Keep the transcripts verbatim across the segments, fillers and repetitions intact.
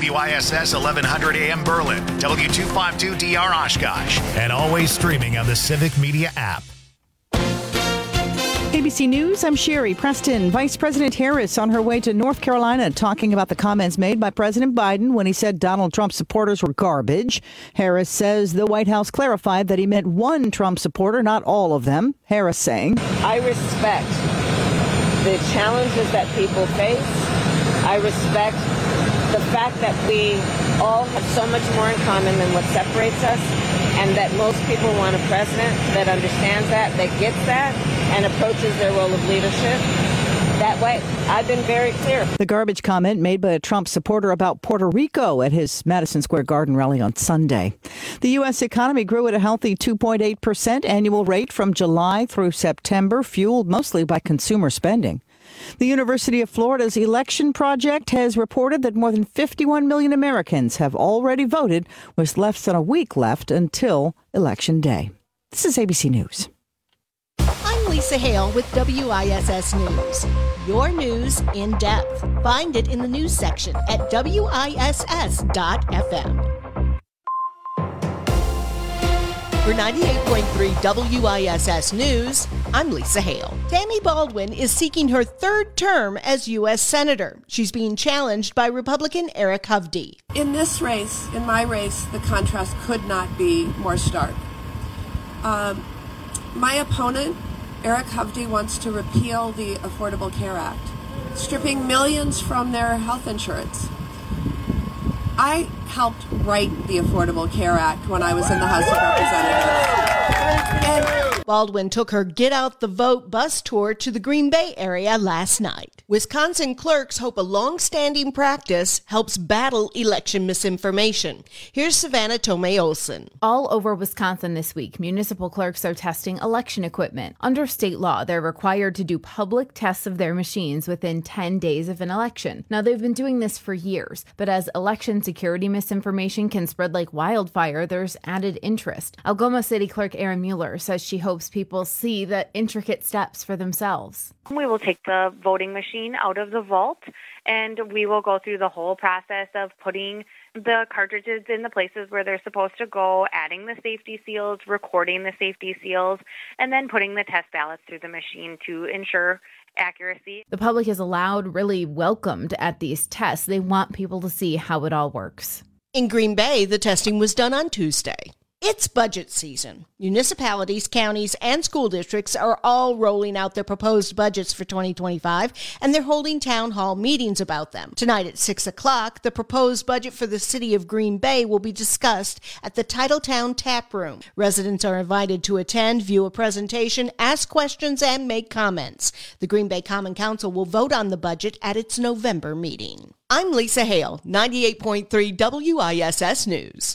W I S S eleven hundred A M Berlin, W two fifty-two D R Oshkosh, and always streaming on the Civic Media app. A B C News, I'm Sherry Preston. Vice President Harris on her way to North Carolina talking about the comments made by President Biden when he said Donald Trump supporters were garbage. Harris says the White House clarified that he meant one Trump supporter, not all of them. Harris saying, I respect the challenges that people face. I respect the fact that we all have so much more in common than what separates us, and that most people want a president that understands that, that gets that, and approaches their role of leadership that way. I've been very clear. The garbage comment made by a Trump supporter about Puerto Rico at his Madison Square Garden rally on Sunday. The U S economy grew at a healthy two point eight percent annual rate from July through September, fueled mostly by consumer spending. The University of Florida's election project has reported that more than fifty-one million Americans have already voted, with less than a week left until Election Day. This is A B C News. I'm Lisa Hale with W I S S News. Your news in depth. Find it in the news section at W I S S dot F M. For ninety-eight point three W I S S News, I'm Lisa Hale. Tammy Baldwin is seeking her third term as U S Senator. She's being challenged by Republican Eric Hovde. In this race, in my race, the contrast could not be more stark. Um, my opponent, Eric Hovde, wants to repeal the Affordable Care Act, stripping millions from their health insurance. I helped write the Affordable Care Act when I was in the House of Representatives. And Baldwin took her Get Out the Vote bus tour to the Green Bay area last night. Wisconsin clerks hope a long-standing practice helps battle election misinformation. Here's Savannah Tomei Olson. All over Wisconsin this week, municipal clerks are testing election equipment. Under state law, they're required to do public tests of their machines within ten days of an election. Now, they've been doing this for years, but as election security misinformation can spread like wildfire, there's added interest. Algoma City Clerk Erin Mueller says she hopes people see the intricate steps for themselves. We will take the voting machine out of the vault, and we will go through the whole process of putting the cartridges in the places where they're supposed to go, adding the safety seals, recording the safety seals, and then putting the test ballots through the machine to ensure accuracy. The public is allowed, really welcomed at these tests. They want people to see how it all works. In Green Bay, the testing was done on Tuesday. It's budget season. Municipalities, counties, and school districts are all rolling out their proposed budgets for twenty twenty-five, and they're holding town hall meetings about them. Tonight at six o'clock, the proposed budget for the city of Green Bay will be discussed at the Titletown Tap Room. Residents are invited to attend, view a presentation, ask questions, and make comments. The Green Bay Common Council will vote on the budget at its November meeting. I'm Lisa Hale, ninety-eight point three W I S S News.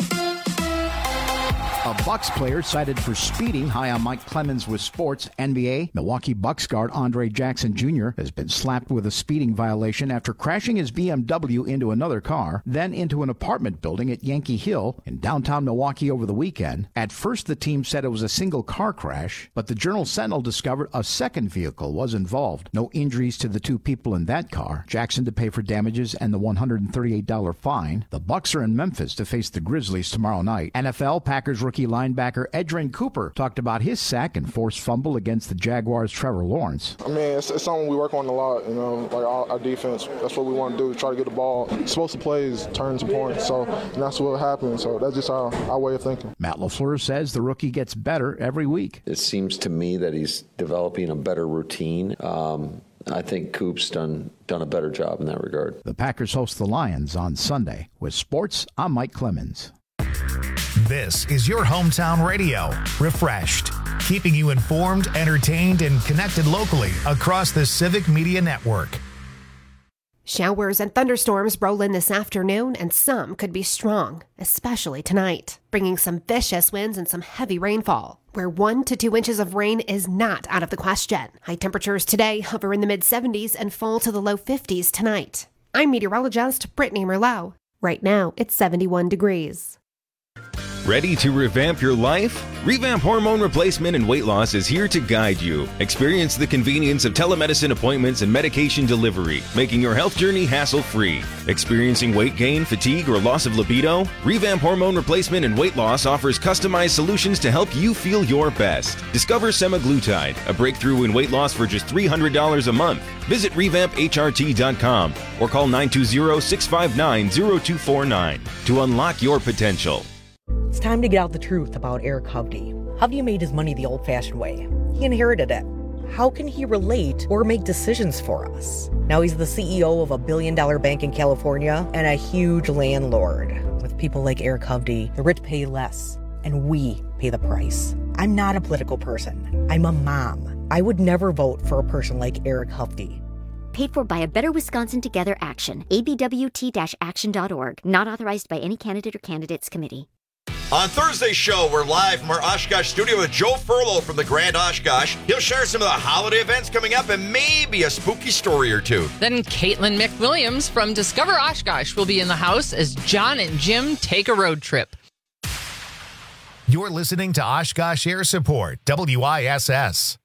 A Bucks player cited for speeding, high on Mike Clemens with sports. N B A, Milwaukee Bucks guard Andre Jackson Junior has been slapped with a speeding violation after crashing his B M W into another car, then into an apartment building at Yankee Hill in downtown Milwaukee over the weekend. At first, the team said it was a single car crash, but the Journal-Sentinel discovered a second vehicle was involved. No injuries to the two people in that car. Jackson to pay for damages and the one hundred thirty-eight dollars fine. The Bucks are in Memphis to face the Grizzlies tomorrow night. N F L, Packers rookie linebacker Edgerrin Cooper talked about his sack and forced fumble against the Jaguars' Trevor Lawrence. I mean, it's, it's something we work on a lot, you know, like our, our defense. That's what we want to do, try to get the ball. Explosive plays, turn to points, so and that's what happened. So that's just our, our way of thinking. Matt LaFleur says the rookie gets better every week. It seems to me that he's developing a better routine. Um, I think Coop's done done a better job in that regard. The Packers host the Lions on Sunday. With sports, I'm Mike Clemens. This is your hometown radio, Refreshed, keeping you informed, entertained, and connected locally across the Civic Media Network. Showers and thunderstorms roll in this afternoon, and some could be strong, especially tonight, bringing some vicious winds and some heavy rainfall, where one to two inches of rain is not out of the question. High temperatures today hover in the mid seventies and fall to the low fifties tonight. I'm meteorologist Brittany Merlot. Right now, it's seventy-one degrees. Ready to revamp your life? Revamp Hormone Replacement and Weight Loss is here to guide you. Experience the convenience of telemedicine appointments and medication delivery, making your health journey hassle-free. Experiencing weight gain, fatigue, or loss of libido? Revamp Hormone Replacement and Weight Loss offers customized solutions to help you feel your best. Discover semaglutide, a breakthrough in weight loss for just three hundred dollars a month. Visit revamp H R T dot com or call nine two zero, six five nine, zero two four nine to unlock your potential. It's time to get out the truth about Eric Hovde. Hovde made his money the old-fashioned way. He inherited it. How can he relate or make decisions for us? Now he's the C E O of a billion-dollar bank in California and a huge landlord. With people like Eric Hovde, the rich pay less, and we pay the price. I'm not a political person. I'm a mom. I would never vote for a person like Eric Hovde. Paid for by a Better Wisconsin Together Action. A B W T action dot org. Not authorized by any candidate or candidates committee. On Thursday's show, we're live from our Oshkosh studio with Joe Furlow from the Grand Oshkosh. He'll share some of the holiday events coming up and maybe a spooky story or two. Then Caitlin McWilliams from Discover Oshkosh will be in the house as John and Jim take a road trip. You're listening to Oshkosh Air Support, W I S S.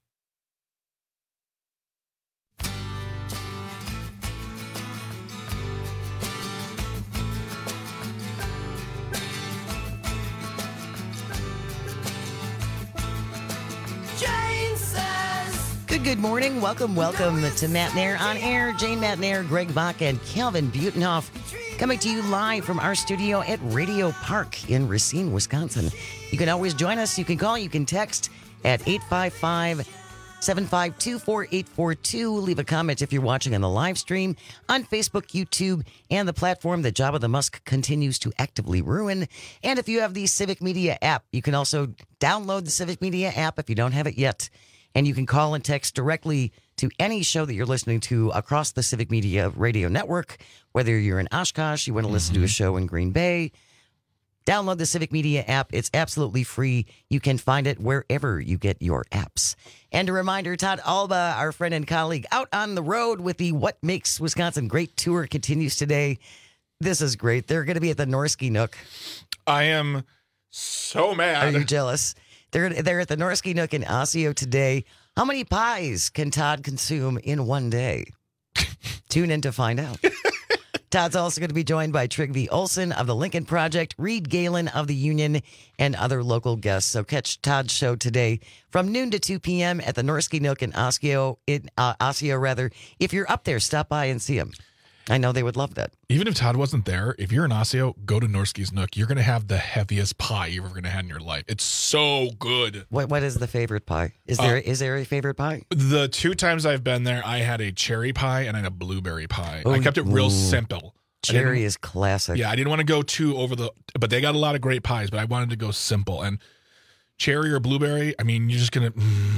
Good, good morning. Welcome, welcome to Matt Nair on Air. Jane Matt Nair, Greg Bach, and Calvin Butenhoff coming to you live from our studio at Radio Park in Racine, Wisconsin. You can always join us. You can call, you can text at eight five five, seven five two, four eight four two. Leave a comment if you're watching on the live stream on Facebook, YouTube, and the platform that Jabba the Musk continues to actively ruin. And if you have the Civic Media app, you can also download the Civic Media app if you don't have it yet. And you can call and text directly to any show that you're listening to across the Civic Media radio network, whether you're in Oshkosh, you want to listen mm-hmm. to a show in Green Bay. Download the Civic Media app. It's absolutely free. You can find it wherever you get your apps. And a reminder, Todd Alba, our friend and colleague, out on the road with the What Makes Wisconsin Great tour continues today. This is great. They're going to be at the Norski Nook. I am so mad. Are you jealous? They're they're at the Norski Nook in Osseo today. How many pies can Todd consume in one day? Tune in to find out. Todd's also going to be joined by Trygve Olsen of the Lincoln Project, Reed Galen of the Union, and other local guests. So catch Todd's show today from noon to two p.m. at the Norski Nook in Osseo, in, uh, Osseo rather. If you're up there, stop by and see him. I know they would love that. Even if Todd wasn't there, if you're in Osseo, go to Norski's Nook. You're going to have the heaviest pie you're ever going to have in your life. It's so good. What What is the favorite pie? Is there uh, is there a favorite pie? The two times I've been there, I had a cherry pie and I had a blueberry pie. Ooh, I kept it real ooh. simple. Cherry is classic. Yeah, I didn't want to go too over the, but they got a lot of great pies, but I wanted to go simple. And cherry or blueberry, I mean, you're just going to...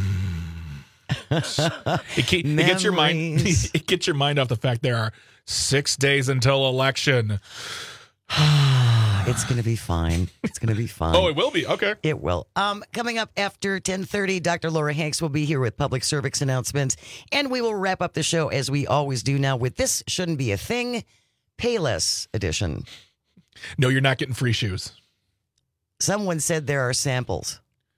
Mm, it, it gets your mind. It gets your mind off the fact there are six days until election. It's going to be fine. It's going to be fine. Oh, it will be. Okay. It will. Um, coming up after ten thirty, Doctor Laura Hanks will be here with public service announcements, and we will wrap up the show as we always do now with This Shouldn't Be a Thing, Payless edition. No, you're not getting free shoes. Someone said there are samples.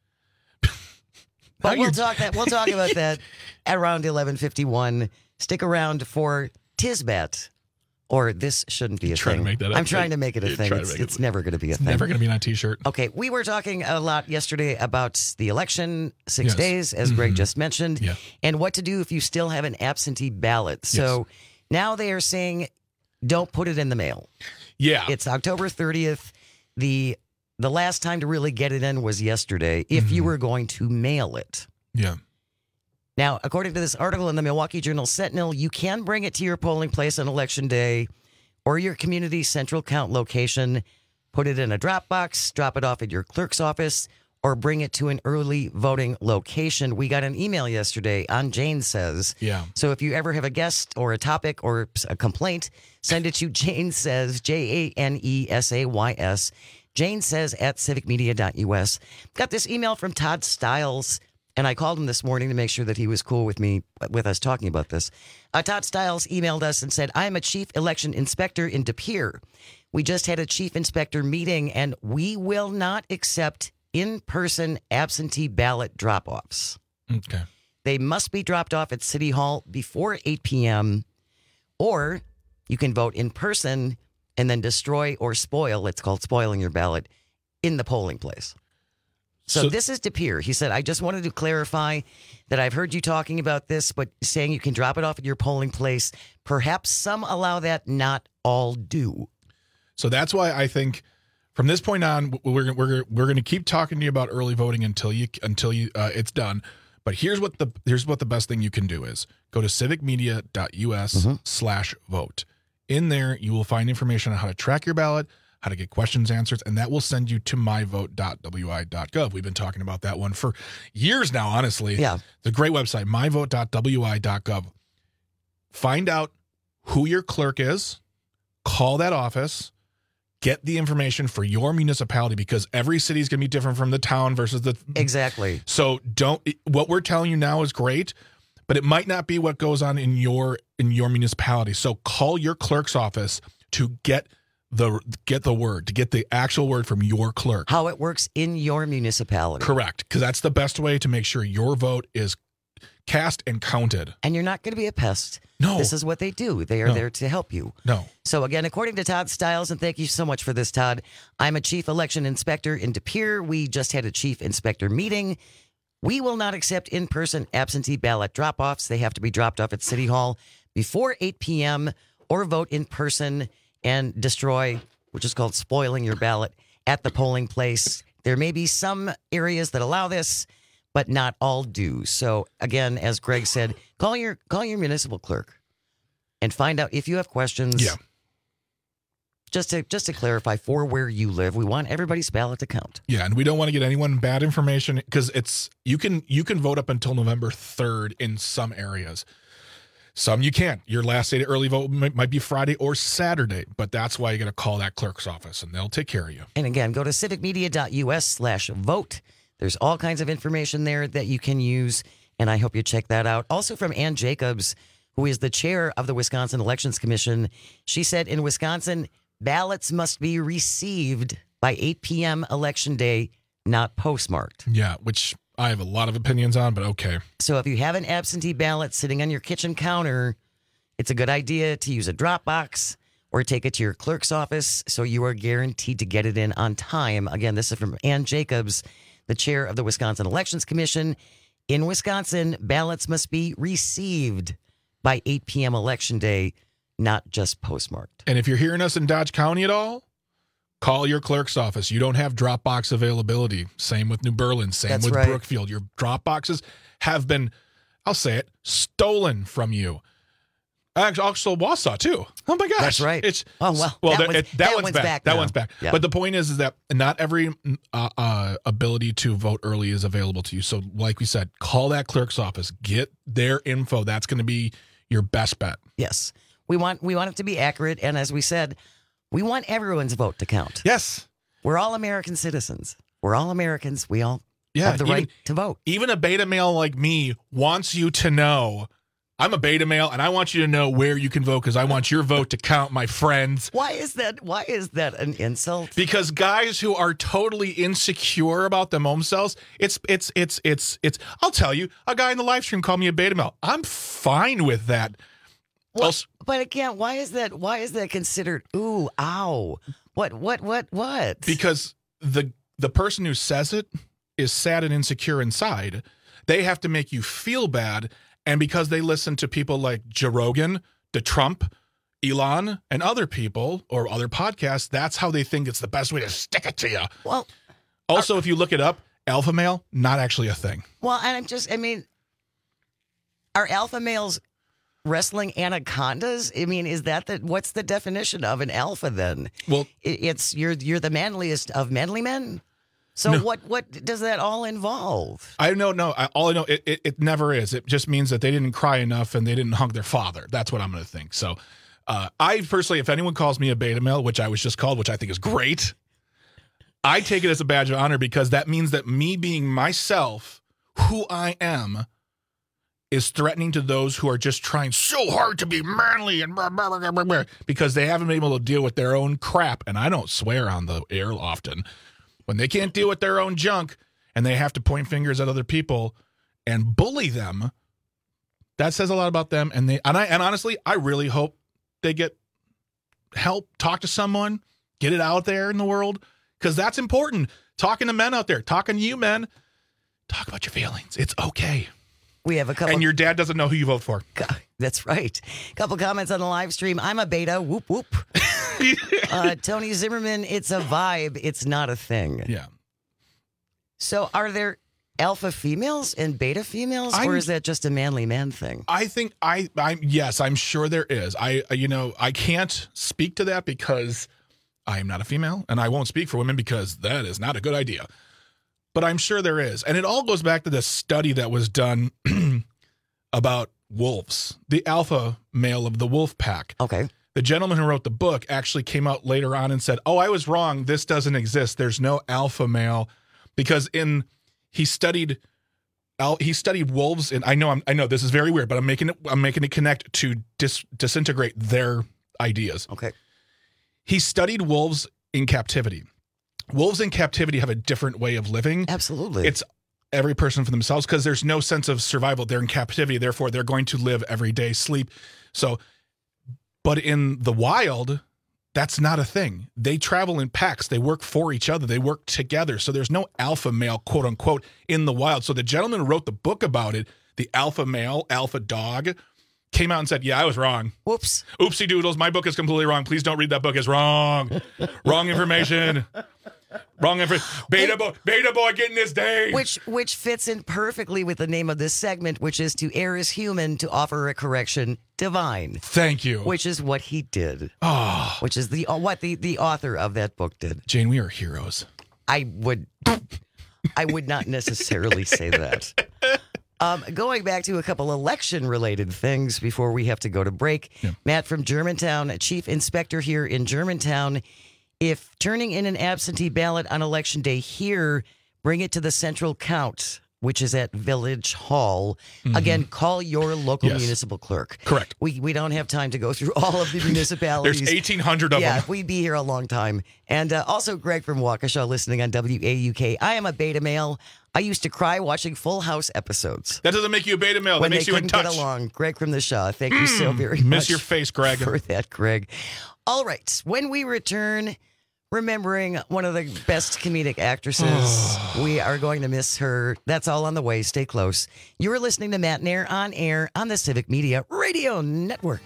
But we'll talk that. We'll talk about that at around eleven fifty-one. Stick around for Tisbat, or This Shouldn't Be a Thing. To make that I'm trying to make it a thing. It's, it's never going to be a it's thing. Never going to be on a T-shirt. Okay, we were talking a lot yesterday about the election, six yes. days, as mm-hmm. Greg just mentioned, yeah. and what to do if you still have an absentee ballot. So yes. now they are saying, don't put it in the mail. Yeah, it's October thirtieth. The The last time to really get it in was yesterday, if mm-hmm. you were going to mail it. Yeah. Now, according to this article in the Milwaukee Journal Sentinel, you can bring it to your polling place on Election Day or your community central count location, put it in a drop box, drop it off at your clerk's office, or bring it to an early voting location. We got an email yesterday on Jane Says. Yeah. So if you ever have a guest or a topic or a complaint, send it to Jane Says, J A N E S A Y S, Jane Says at civic media dot U S. Got this email from Todd Stiles, and I called him this morning to make sure that he was cool with me, with us talking about this. Uh, Todd Stiles emailed us and said, I am a chief election inspector in De Pere. We just had a chief inspector meeting, and we will not accept in-person absentee ballot drop-offs. Okay. They must be dropped off at City Hall before eight p.m., or you can vote in person and then destroy or spoil, it's called spoiling your ballot, in the polling place. So, so this is DePere. He said, I just wanted to clarify that I've heard you talking about this, but saying you can drop it off at your polling place. Perhaps some allow that, not all do. So that's why I think from this point on, we're we're we're going to keep talking to you about early voting until you until you uh, it's done. But here's what the here's what the best thing you can do is go to civicmedia.us mm-hmm. slash vote. In there, you will find information on how to track your ballot, how to get questions answered, and that will send you to my vote dot w i dot gov. We've been talking about that one for years now, honestly. Yeah. It's a great website, my vote dot w i dot gov. Find out who your clerk is, call that office, get the information for your municipality, because every city is going to be different from the town versus the... Exactly. So don't... What we're telling you now is great, but it might not be what goes on in your in your municipality. So call your clerk's office to get the get the word, to get the actual word from your clerk. How it works in your municipality. Correct, because that's the best way to make sure your vote is cast and counted. And you're not going to be a pest. No. This is what they do. They are No. there to help you. No. So again, according to Todd Stiles, and thank you so much for this, Todd, I'm a chief election inspector in De Pere. We just had a chief inspector meeting. We will not accept in-person absentee ballot drop-offs. They have to be dropped off at City Hall before eight p.m. or vote in person and destroy, which is called spoiling your ballot, at the polling place. There may be some areas that allow this, but not all do. So again, as Greg said, call your call your municipal clerk and find out if you have questions. Yeah. Just to just to clarify, for where you live, we want everybody's ballot to count. Yeah, and we don't want to get anyone bad information, because it's you can you can vote up until November third in some areas. Some you can't. Your last day to early vote might, might be Friday or Saturday, but that's why you got to call that clerk's office, and they'll take care of you. And again, go to civicmedia.us slash vote. There's all kinds of information there that you can use, and I hope you check that out. Also from Ann Jacobs, who is the chair of the Wisconsin Elections Commission. She said in Wisconsin, ballots must be received by eight p.m. election day, not postmarked. Yeah, which I have a lot of opinions on, but okay. So if you have an absentee ballot sitting on your kitchen counter, it's a good idea to use a drop box or take it to your clerk's office so you are guaranteed to get it in on time. Again, this is from Ann Jacobs, the chair of the Wisconsin Elections Commission. In Wisconsin, ballots must be received by eight p.m. election day, not just postmarked. And if you're hearing us in Dodge County at all, call your clerk's office. You don't have drop box availability. Same with New Berlin. Same That's with right. Brookfield. Your drop boxes have been, I'll say it, stolen from you. Actually, also Wausau too. Oh my gosh, That's right. It's oh well. well that, that, one's, it, that, that one's, one's back. back that now. one's back. Yeah. But the point is, is that not every uh, uh, ability to vote early is available to you. So, like we said, call that clerk's office. Get their info. That's going to be your best bet. Yes, we want we want it to be accurate, and as we said, we want everyone's vote to count. Yes, we're all American citizens. We're all Americans. We all yeah, have the even, right to vote. Even a beta male like me wants you to know. I'm a beta male, and I want you to know where you can vote, because I want your vote to count, my friends. Why is that? Why is that an insult? Because guys who are totally insecure about them own selves, it's it's it's it's it's. I'll tell you, a guy in the live stream called me a beta male. I'm fine with that. Well, but again, why is that? Why is that considered? Ooh, ow! What? What? What? What? Because the the person who says it is sad and insecure inside. They have to make you feel bad. And because they listen to people like Joe Rogan, the Trump, Elon, and other people or other podcasts, that's how they think it's the best way to stick it to you. Well, also, if you look it up, alpha male, not actually a thing. Well, and I'm just, I mean, are alpha males wrestling anacondas? I mean, is that the, what's the definition of an alpha then? Well, it's, you're, you're the manliest of manly men? So no. what what does that all involve? I don't know. I, all I know, it, it, it never is. It just means that they didn't cry enough and they didn't hug their father. That's what I'm going to think. So uh, I personally, if anyone calls me a beta male, which I was just called, which I think is great, I take it as a badge of honor, because that means that me being myself, who I am, is threatening to those who are just trying so hard to be manly and blah, blah, blah, blah, blah, because they haven't been able to deal with their own crap. And I don't swear on the air often. When they can't deal with their own junk and they have to point fingers at other people and bully them, that says a lot about them. And they and I and honestly, I really hope they get help, talk to someone, get it out there in the world, because that's important. Talking to men out there, talking to you men, talk about your feelings. It's okay. We have a couple. And your dad doesn't know who you vote for. That's right. Couple comments on the live stream. I'm a beta. Whoop, whoop. uh, Tony Zimmerman, it's a vibe. It's not a thing. Yeah. So are there alpha females and beta females, I'm, or is that just a manly man thing? I think I, I, yes, I'm sure there is. I, you know, I can't speak to that because I am not a female, and I won't speak for women because that is not a good idea. But I'm sure there is. And it all goes back to the study that was done about wolves, the alpha male of the wolf pack. Okay. The gentleman who wrote the book actually came out later on and said, oh, I was wrong. This doesn't exist. There's no alpha male, because in he studied he studied wolves. And I know I'm, I know this is very weird, but I'm making it I'm making it connect to dis, disintegrate their ideas. Okay. He studied wolves in captivity. Wolves in captivity have a different way of living. Absolutely. It's every person for themselves because there's no sense of survival. They're in captivity. Therefore, they're going to live every day, sleep. So, but in the wild, that's not a thing. They travel in packs. They work for each other. They work together. So there's no alpha male, quote unquote, in the wild. So the gentleman who wrote the book about it, the alpha male, alpha dog, came out and said, yeah, I was wrong. Whoops. Oopsie doodles. My book is completely wrong. Please don't read that book. It's wrong. Wrong information. Wrong information. Beta boy, beta boy getting this day. Which which fits in perfectly with the name of this segment, which is to err is human, to offer a correction divine. Thank you. Which is what he did. Oh. Which is the uh, what the, the author of that book did. Jane, we are heroes. I would I would not necessarily say that. Um, going back to a couple election-related things before we have to go to break. Yeah. Matt from Germantown, a chief inspector here in Germantown. If turning in an absentee ballot on Election Day here, bring it to the central count, which is at Village Hall. Mm-hmm. Again, call your local yes. municipal clerk. Correct. We we don't have time to go through all of the municipalities. There's eighteen hundred of yeah, them. We'd be here a long time. And uh, also Greg from Waukesha listening on W A U K. I am a beta male. I used to cry watching Full House episodes. That doesn't make you a beta male. When that makes they you in couldn't touch. Get along. Greg from the Shaw. Thank you so very Miss much. Miss your face, Greg. For that, Greg. All right. When we return, remembering one of the best comedic actresses, we are going to miss her. That's all on the way. Stay close. You're listening to Matt Nair on air on the Civic Media Radio Network.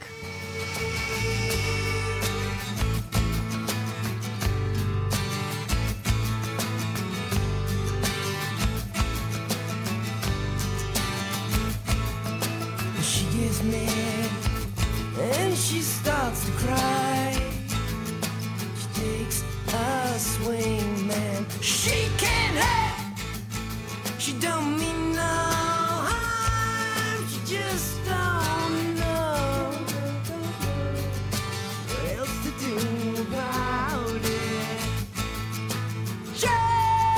She gets mad and she starts to cry. She takes a swing, man. She can't help. She don't mean no harm. She just don't know what else to do about it. Jane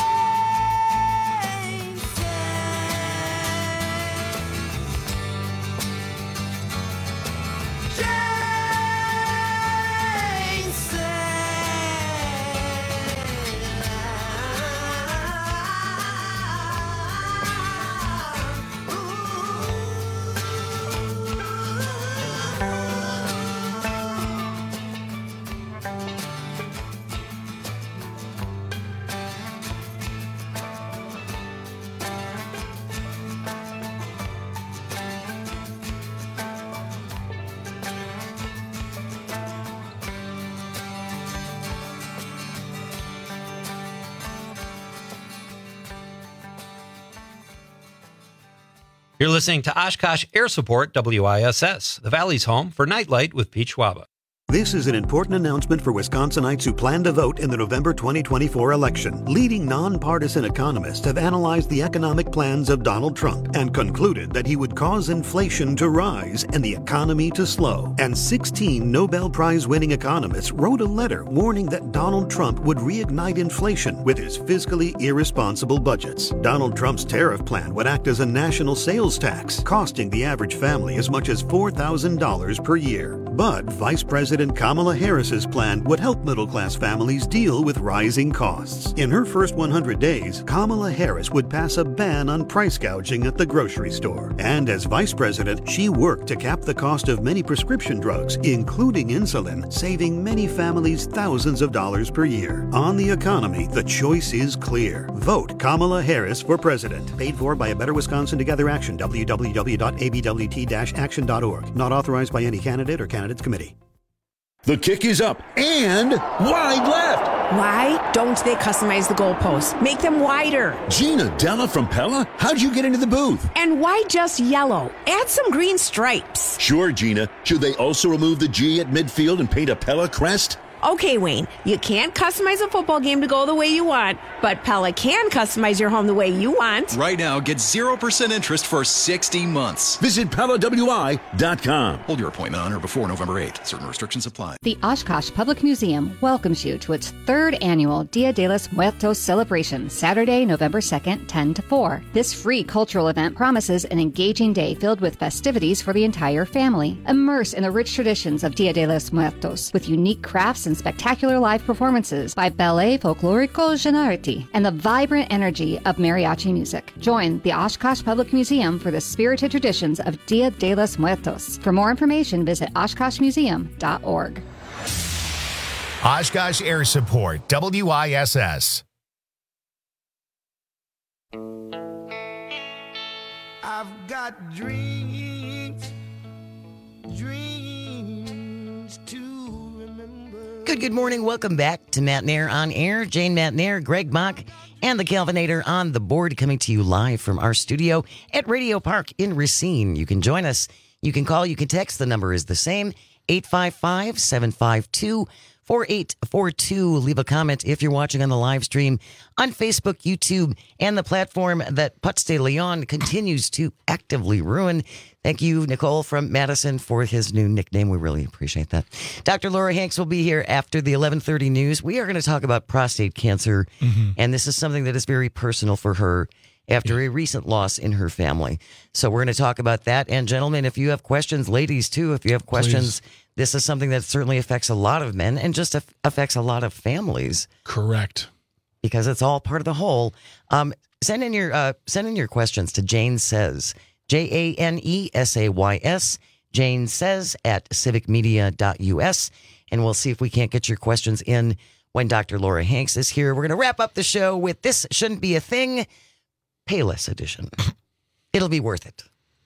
You're listening to Oshkosh Air Support W I S S, the Valley's home for Nightlight with Pete Schwaba. This is an important announcement for Wisconsinites who plan to vote in the November twenty twenty-four election. Leading nonpartisan economists have analyzed the economic plans of Donald Trump and concluded that he would cause inflation to rise and the economy to slow. And sixteen Nobel Prize-winning economists wrote a letter warning that Donald Trump would reignite inflation with his fiscally irresponsible budgets. Donald Trump's tariff plan would act as a national sales tax, costing the average family as much as four thousand dollars per year. But Vice President Kamala Harris's plan would help middle-class families deal with rising costs. In her first one hundred days, Kamala Harris would pass a ban on price gouging at the grocery store. And as Vice President, she worked to cap the cost of many prescription drugs, including insulin, saving many families thousands of dollars per year. On the economy, the choice is clear. Vote Kamala Harris for president. Paid for by A Better Wisconsin Together Action, w w w dot a b w t dash action dot org. Not authorized by any candidate or candidates committee. The kick is up and wide left. Why don't they customize the goalposts? Make them wider. Gina Della from Pella? How'd you get into the booth? And why just yellow? Add some green stripes. Sure, Gina. Should they also remove the G at midfield and paint a Pella crest? Okay, Wayne, you can't customize a football game to go the way you want, but Pella can customize your home the way you want. Right now, get zero percent interest for sixty months. Visit Pella W I dot com. Hold your appointment on or before November eighth. Certain restrictions apply. The Oshkosh Public Museum welcomes you to its third annual Dia de los Muertos celebration, Saturday, November second, ten to four. This free cultural event promises an engaging day filled with festivities for the entire family. Immerse in the rich traditions of Dia de los Muertos with unique crafts and spectacular live performances by Ballet Folklorico Gennarity and the vibrant energy of mariachi music. Join the Oshkosh Public Museum for the spirited traditions of Dia de los Muertos. For more information, visit oshkosh museum dot org. Oshkosh Air Support, W I S S. I've got dreams, dreams to remember. Good, good morning. Welcome back to Matt Nair on Air. Jane Matt Nair, Greg Bach, and the Calvinator on the board, coming to you live from our studio at Radio Park in Racine. You can join us. You can call. You can text. The number is the same, eight five five, seven five two, four eight four two. Leave a comment if you're watching on the live stream on Facebook, YouTube, and the platform that Putz de Leon continues to actively ruin. Thank you, Nicole from Madison, for his new nickname. We really appreciate that. Doctor Laura Hanks will be here after the eleven thirty news. We are going to talk about prostate cancer, mm-hmm. and this is something that is very personal for her after yeah. a recent loss in her family. So we're going to talk about that. And gentlemen, if you have questions, ladies too, if you have questions, please. This is something that certainly affects a lot of men and just affects a lot of families. Correct. Because it's all part of the whole. Um, send in your uh, send in your questions to Jane Says, J A N E S A Y S, Jane Says at civic media dot U S, and we'll see if we can't get your questions in when Doctor Laura Hanks is here. We're going to wrap up the show with This Shouldn't Be a Thing, Payless edition. It'll be worth it.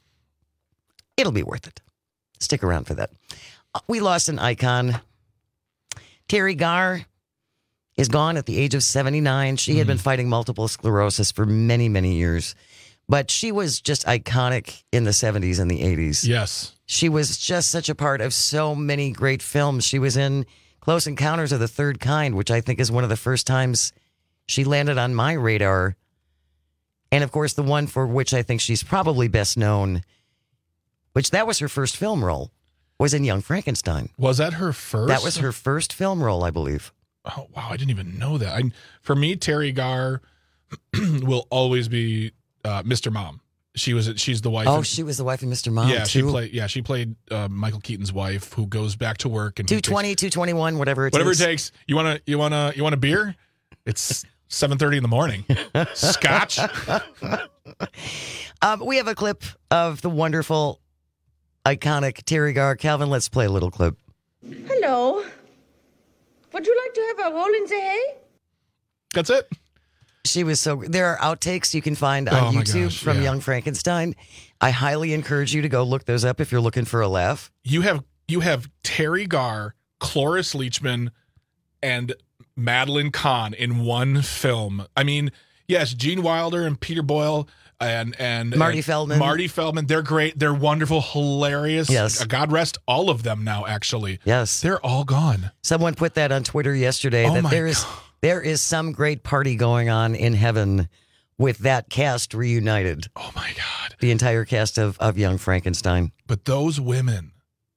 It'll be worth it. Stick around for that. We lost an icon. Terry Garr is gone at the age of seventy-nine. She had mm. been fighting multiple sclerosis for many, many years. But she was just iconic in the seventies and the eighties. Yes. She was just such a part of so many great films. She was in Close Encounters of the Third Kind, which I think is one of the first times she landed on my radar. And, of course, the one for which I think she's probably best known, which that was her first film role, was in Young Frankenstein. Was that her first? That was her first film role, I believe. Oh, wow. I didn't even know that. I, for me, Terry Garr will always be uh, Mister Mom. She was she's the wife. Oh, of, she was the wife of Mister Mom. Yeah, too. she played. Yeah, she played uh, Michael Keaton's wife, who goes back to work and two twenty, two twenty-one, whatever it whatever is. it takes. You want to you want to you want a beer? It's seven thirty in the morning. Scotch. um, we have a clip of the wonderful, iconic Terry Garr. Calvin, let's play a little clip. Hello. Would you like to have a roll in the hay? That's it. She was so. There are outtakes you can find on oh YouTube gosh, from yeah. Young Frankenstein. I highly encourage you to go look those up if you're looking for a laugh. You have you have Terry Garr, Cloris Leachman, and Madeline Kahn in one film. I mean, Yes, Gene Wilder and Peter Boyle and and Marty and Feldman. Marty Feldman. They're great. They're wonderful, hilarious. Yes. God rest all of them now. Actually, yes, they're all gone. Someone put that on Twitter yesterday. Oh that my there is God. there is some great party going on in heaven with that cast reunited. Oh my God, the entire cast of of Young Frankenstein. But those women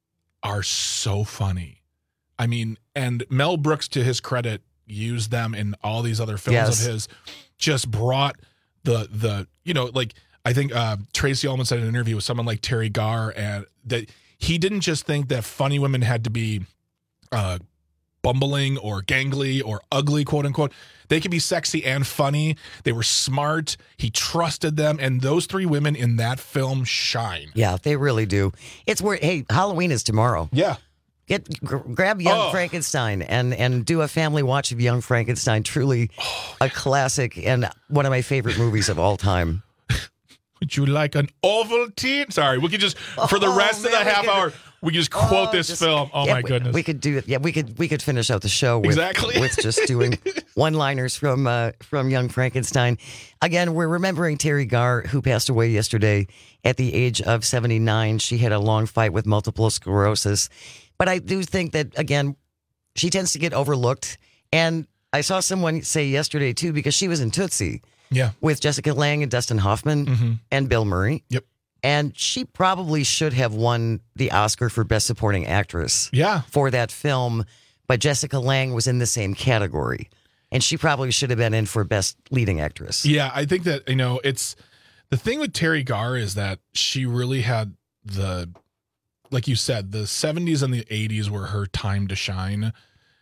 are so funny. I mean, and Mel Brooks, to his credit, used them in all these other films Yes. of his. Just brought the the you know like I think uh, Tracy Ullman said in an interview with someone like Terry Garr, and that he didn't just think that funny women had to be uh, bumbling or gangly or ugly, quote unquote. They could be sexy and funny. They were smart. He trusted them, and those three women in that film shine. Yeah, they really do. It's where hey, Halloween is tomorrow. Yeah. Get gr- grab Young Oh. Frankenstein and and do a family watch of Young Frankenstein. Truly Oh, a classic and one of my favorite movies of all time. Would you like an Ovaltine? Sorry, we could just for the Oh, rest man, of the we half could- hour, we could just quote this just- film. Oh yeah, my we- goodness. We could do it. Yeah, we could we could finish out the show with, Exactly. with just doing one-liners from uh, from Young Frankenstein. Again, we're remembering Terry Garr, who passed away yesterday at the age of seventy-nine. She had a long fight with multiple sclerosis. But I do think that, again, she tends to get overlooked. And I saw someone say yesterday, too, because she was in Tootsie. Yeah. With Jessica Lange and Dustin Hoffman Mm-hmm. and Bill Murray. Yep. And she probably should have won the Oscar for Best Supporting Actress. Yeah. For that film. But Jessica Lange was in the same category. And she probably should have been in for Best Leading Actress. Yeah, I think that, you know, it's the thing with Terry Garr is that she really had the, like you said, the seventies and the eighties were her time to shine.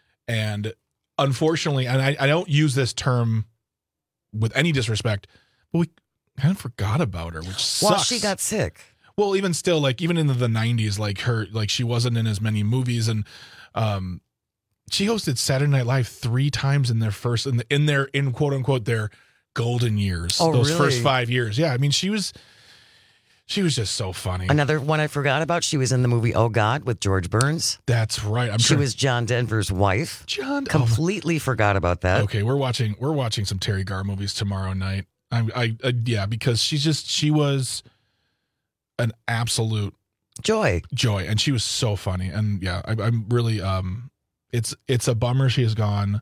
And unfortunately, and I, I don't use this term with any disrespect, but we kind of forgot about her, which sucks. Well, she got sick. Well, even still, like even in the nineties, like her, like she wasn't in as many movies, and um, she hosted Saturday Night Live three times in their first, in, the, in their, in quote unquote, their golden years, Oh, those really? first five years. Yeah, I mean, she was, she was just so funny. Another one I forgot about, she was in the movie Oh God with George Burns. That's right. I'm she sure. was John Denver's wife. John, completely forgot about that. Okay, we're watching, we're watching some Terry Garr movies tomorrow night. I, I, I yeah, because she's just, she was an absolute joy, joy, and she was so funny. And yeah, I, I'm really, um, it's, it's a bummer she is gone.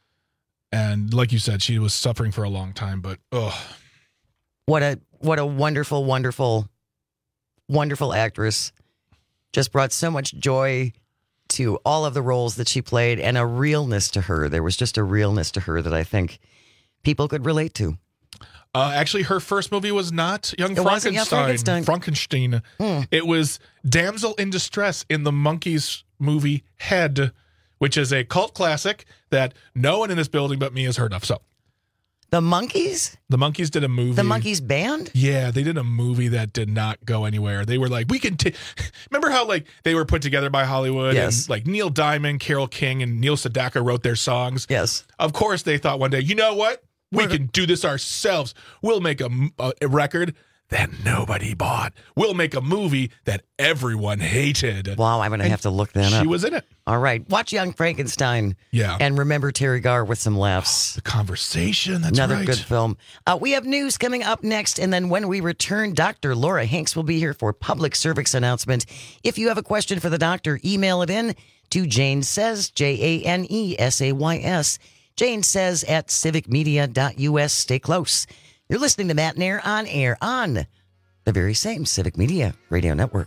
And like you said, she was suffering for a long time, but oh, What a what a wonderful, wonderful, wonderful actress. Just brought so much joy to all of the roles that she played and a realness to her. There was just a realness to her that I think people could relate to. Uh, actually, her first movie was not Young It wasn't Young Frankenstein. Frankenstein. Frankenstein. It was Damsel in Distress in the Monkees movie Head, which is a cult classic that no one in this building but me has heard of. So, The Monkees? the Monkees did a movie. The Monkees band? Yeah, they did a movie that did not go anywhere. They were like, we can t-. Remember how like they were put together by Hollywood? Yes. And like Neil Diamond, Carole King, and Neil Sedaka wrote their songs. Yes. Of course, they thought one day, you know what? We can do this ourselves. We'll make a, a record that nobody bought. We'll make a movie that everyone hated. Wow, I'm going to And have to look that up. She was in it. All right. Watch Young Frankenstein. Yeah. And remember Terry Garr with some laughs. The Conversation. That's Another right. good film. Uh, we have news coming up next. And then when we return, Doctor Laura Hanks will be here for public service announcement. If you have a question for the doctor, email it in to Jane Says, J A N E S A Y S. Jane Says at civic media dot U S. Stay close. You're listening to Matt Nair on air on the very same Civic Media Radio Network.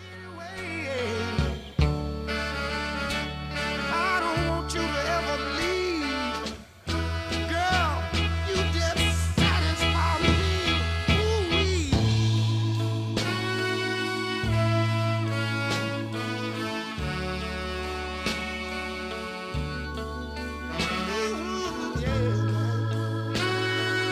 I don't want you to ever leave. Girl, you just satisfy me. Ooh-wee. Ooh, yeah.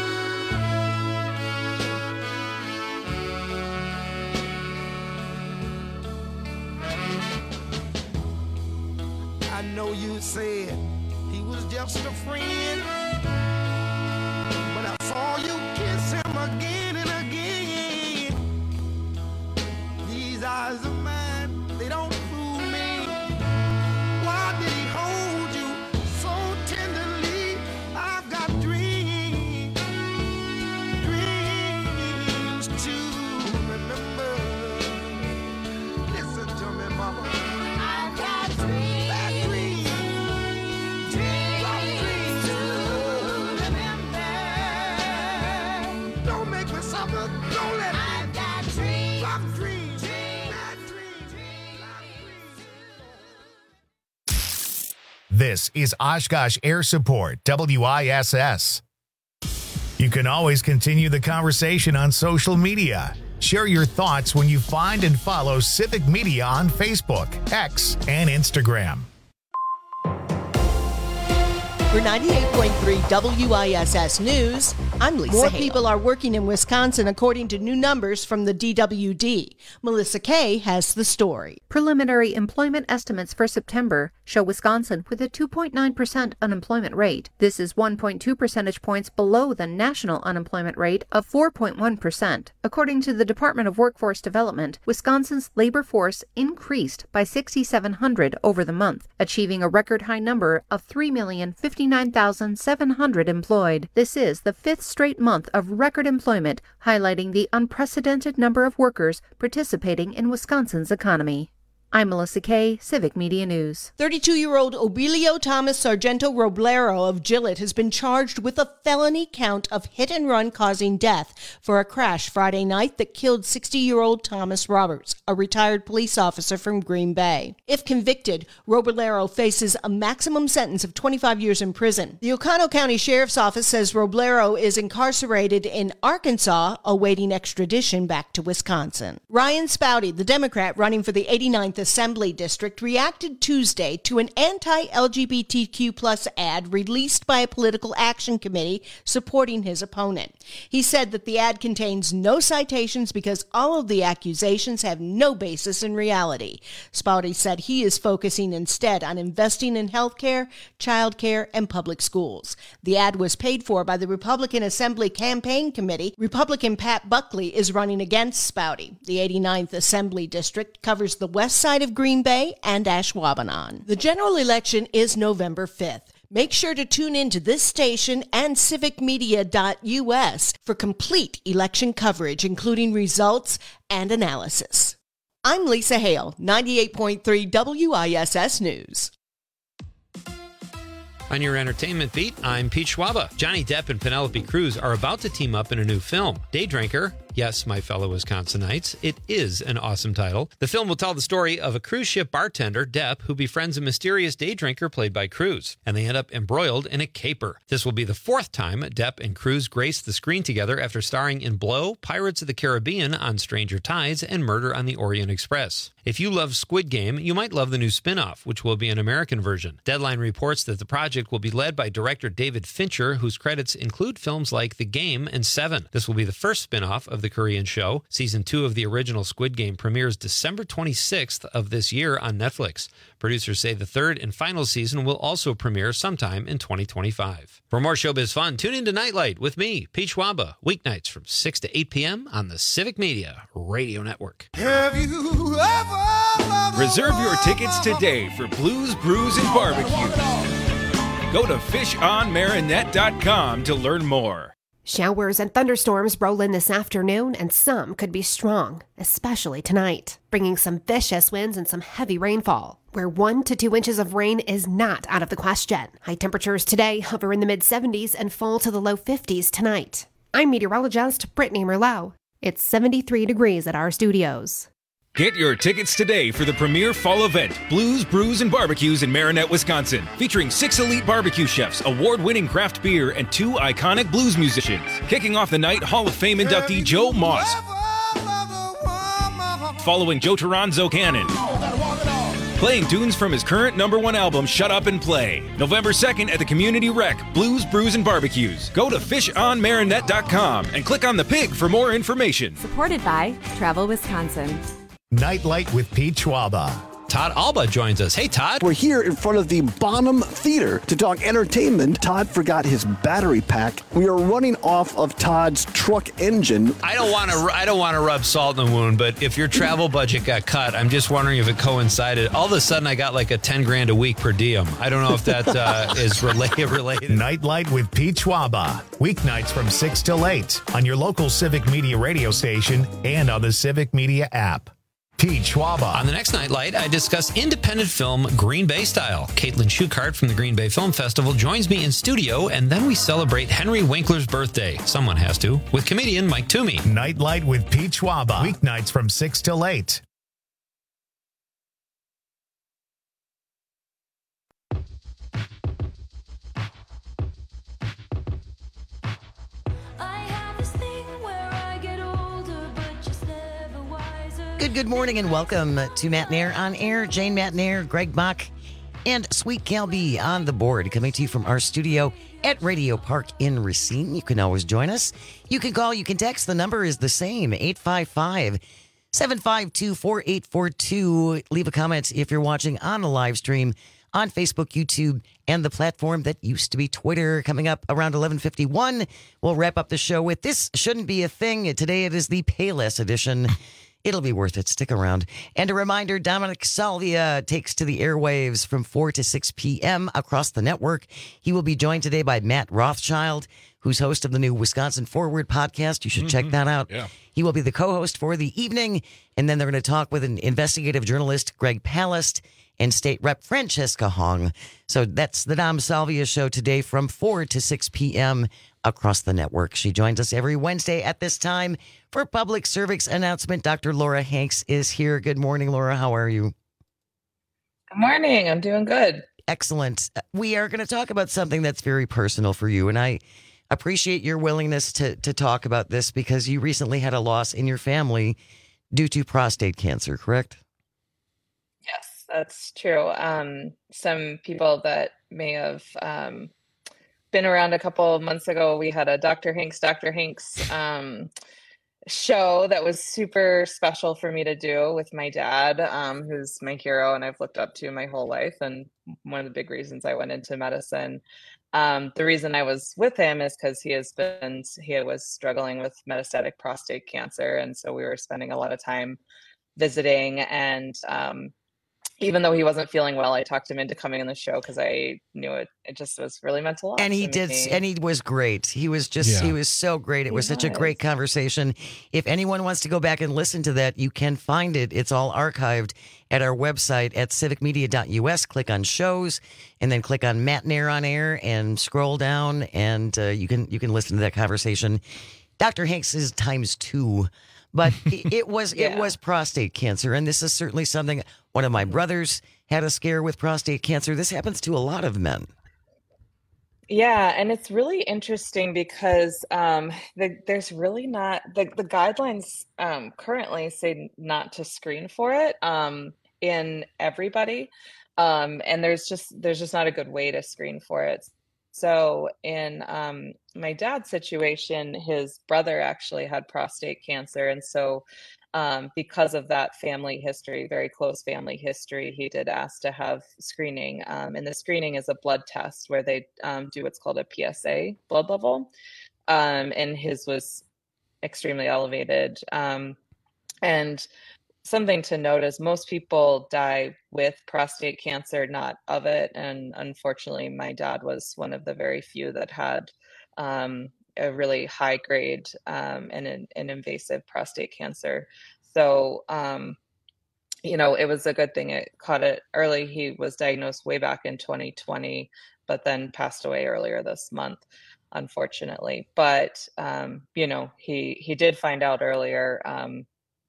I know you said he was just a friend, but I saw you kiss him again and again. These eyes of mine, they don't fool me. Why did he hold you so tenderly? I've got dreams This is Oshkosh Air Support, W I S S. You can always continue the conversation on social media. Share your thoughts when you find and follow Civic Media on Facebook, X, and Instagram. For ninety-eight point three W I S S News, I'm Lisa More Hale. people are working in Wisconsin, according to new numbers from the D W D. Melissa Kay has the story. Preliminary employment estimates for September show Wisconsin with a two point nine percent unemployment rate. This is one point two percentage points below the national unemployment rate of four point one percent. According to the Department of Workforce Development, Wisconsin's labor force increased by six thousand seven hundred over the month, achieving a record high number of three million fifty-nine thousand seven hundred employed. This is the fifth straight month of record employment, highlighting the unprecedented number of workers participating in Wisconsin's economy. I'm Melissa Kay, Civic Media News. thirty-two-year-old Obilio Thomas Sargento Roblero of Gillett has been charged with a felony count of hit and run causing death for a crash Friday night that killed sixty-year-old Thomas Roberts, a retired police officer from Green Bay. If convicted, Roblero faces a maximum sentence of twenty-five years in prison. The Oconto County Sheriff's Office says Roblero is incarcerated in Arkansas, awaiting extradition back to Wisconsin. Ryan Spouty, the Democrat running for the eighty-ninth Assembly District, reacted Tuesday to an anti-L G B T Q plus ad released by a political action committee supporting his opponent. He said that the ad contains no citations because all of the accusations have no basis in reality. Spouty said he is focusing instead on investing in health care, child care, and public schools. The ad was paid for by the Republican Assembly Campaign Committee. Republican Pat Buckley is running against Spouty. The eighty-ninth Assembly District covers the west side of Green Bay and Ashwaubenon. The general election is November fifth. Make sure to tune in to this station and civic media dot U S for complete election coverage, including results and analysis. I'm Lisa Hale, ninety-eight point three W I S S News. On your entertainment beat, I'm Pete Schwaba. Johnny Depp and Penelope Cruz are about to team up in a new film, Day Drinker. Yes, my fellow Wisconsinites, it is an awesome title. The film will tell the story of a cruise ship bartender, Depp, who befriends a mysterious day drinker played by Cruz, and they end up embroiled in a caper. This will be the fourth time Depp and Cruz grace the screen together after starring in Blow, Pirates of the Caribbean on Stranger Tides, and Murder on the Orient Express. If you love Squid Game, you might love the new spin-off, which will be an American version. Deadline reports that the project will be led by director David Fincher, whose credits include films like The Game and Seven. This will be the first spin-off of the Korean show. Season two of the original Squid Game premieres December twenty-sixth of this year on Netflix. Producers say the third and final season will also premiere sometime in twenty twenty-five. For more showbiz fun, tune in to Nightlight with me, Pete Schwaba, weeknights from six to eight p.m. on the Civic Media Radio Network. Have you ever Reserve your tickets today for Blues, Brews, and Barbecue. Go to fish on marinette dot com to learn more. Showers and thunderstorms roll in this afternoon, and some could be strong, especially tonight, bringing some vicious winds and some heavy rainfall, where one to two inches of rain is not out of the question. High temperatures today hover in the mid seventies and fall to the low fifties tonight. I'm meteorologist Brittany Merlot. It's seventy-three degrees at our studios. Get your tickets today for the premier fall event, Blues, Brews, and Barbecues in Marinette, Wisconsin, featuring six elite barbecue chefs, award-winning craft beer, and two iconic blues musicians. Kicking off the night, Hall of Fame inductee Joe Moss, following Joe Toronzo Cannon, playing tunes from his current number one album, Shut Up and Play. November second at the Community Rec, Blues, Brews, and Barbecues. Go to fish on marinette dot com and click on the pig for more information. Supported by Travel Wisconsin. Nightlight with Pete Schwaba. Todd Alba joins us. Hey, Todd. We're here in front of the Bonham Theater to talk entertainment. Todd forgot his battery pack. We are running off of Todd's truck engine. I don't want to. I don't want to rub salt in the wound, but if your travel budget got cut, I'm just wondering if it coincided. All of a sudden, I got like a ten grand a week per diem. I don't know if that uh, is related. Related. Nightlight with Pete Schwaba. Weeknights from six till eight on your local Civic Media radio station and on the Civic Media app. Pete Schwaba. On the next Nightlight, I discuss independent film Green Bay Style. Caitlin Schuchart from the Green Bay Film Festival joins me in studio, and then we celebrate Henry Winkler's birthday. Someone has to. With comedian Mike Toomey. Nightlight with Pete Schwaba. Weeknights from six till eight. Good, good morning and welcome to Matt Nair on Air. Jane Matt Nair, Greg Bach, and Sweet Cal B on the board, coming to you from our studio at Radio Park in Racine. You can always join us. You can call, you can text. The number is the same, eight five five, seven five two, four eight four two. Leave a comment if you're watching on the live stream on Facebook, YouTube, and the platform that used to be Twitter. Coming up around eleven fifty-one, we'll wrap up the show with This Shouldn't Be a Thing. Today it is the Payless edition. It'll be worth it. Stick around. And a reminder, Dominic Salvia takes to the airwaves from four to six p.m. across the network. He will be joined today by Matt Rothschild, who's host of the new Wisconsin Forward podcast. You should mm-hmm. check that out. Yeah. He will be the co-host for the evening. And then they're going to talk with an investigative journalist, Greg Palast, and State Rep Francesca Hong. So that's the Dom Salvia show today from four to six p.m. across the network. She joins us every Wednesday at this time for public service announcement. Doctor Laura Hanks is here. Good morning, Laura. How are you? Good morning. I'm doing good. Excellent. We are going to talk about something that's very personal for you, and I appreciate your willingness to to talk about this because you recently had a loss in your family due to prostate cancer, correct? Yes, that's true. Um, some people that may have um, been around a couple of months ago, we had a Doctor Hanks, Doctor Hanks um, show that was super special for me to do with my dad, um, who's my hero and I've looked up to my whole life. And one of the big reasons I went into medicine. Um, the reason I was with him is because he has been, he was struggling with metastatic prostate cancer. And so we were spending a lot of time visiting, and um, even though he wasn't feeling well, I talked him into coming on the show because I knew it, it just was really meant a lot. And he did, me. and he was great. He was just, yeah. he was so great. It was he such was. a great conversation. If anyone wants to go back and listen to that, you can find it. It's all archived at our website at civic media dot u s. Click on shows, and then click on Matt Nair on Air, and scroll down, and uh, you can you can listen to that conversation. Doctor Hanks is times two. But it was yeah. it was prostate cancer, and this is certainly something. One of my brothers had a scare with prostate cancer. This happens to a lot of men. Yeah, and it's really interesting because um, the, there's really not the, the guidelines um, currently say not to screen for it um, in everybody, um, and there's just there's just not a good way to screen for it. So in um, my dad's situation, his brother actually had prostate cancer. And so um, because of that family history, very close family history, he did ask to have screening. Um, and the screening is a blood test where they um, do what's called a P S A blood level. Um, and his was extremely elevated. Um, and something to note is most people die with prostate cancer, not of it. And unfortunately, my dad was one of the very few that had um, a really high grade um, and an, an invasive prostate cancer. So, um, you know, it was a good thing it caught it early. He was diagnosed way back in twenty twenty, but then passed away earlier this month, unfortunately. But, um, you know, he, he did find out earlier um,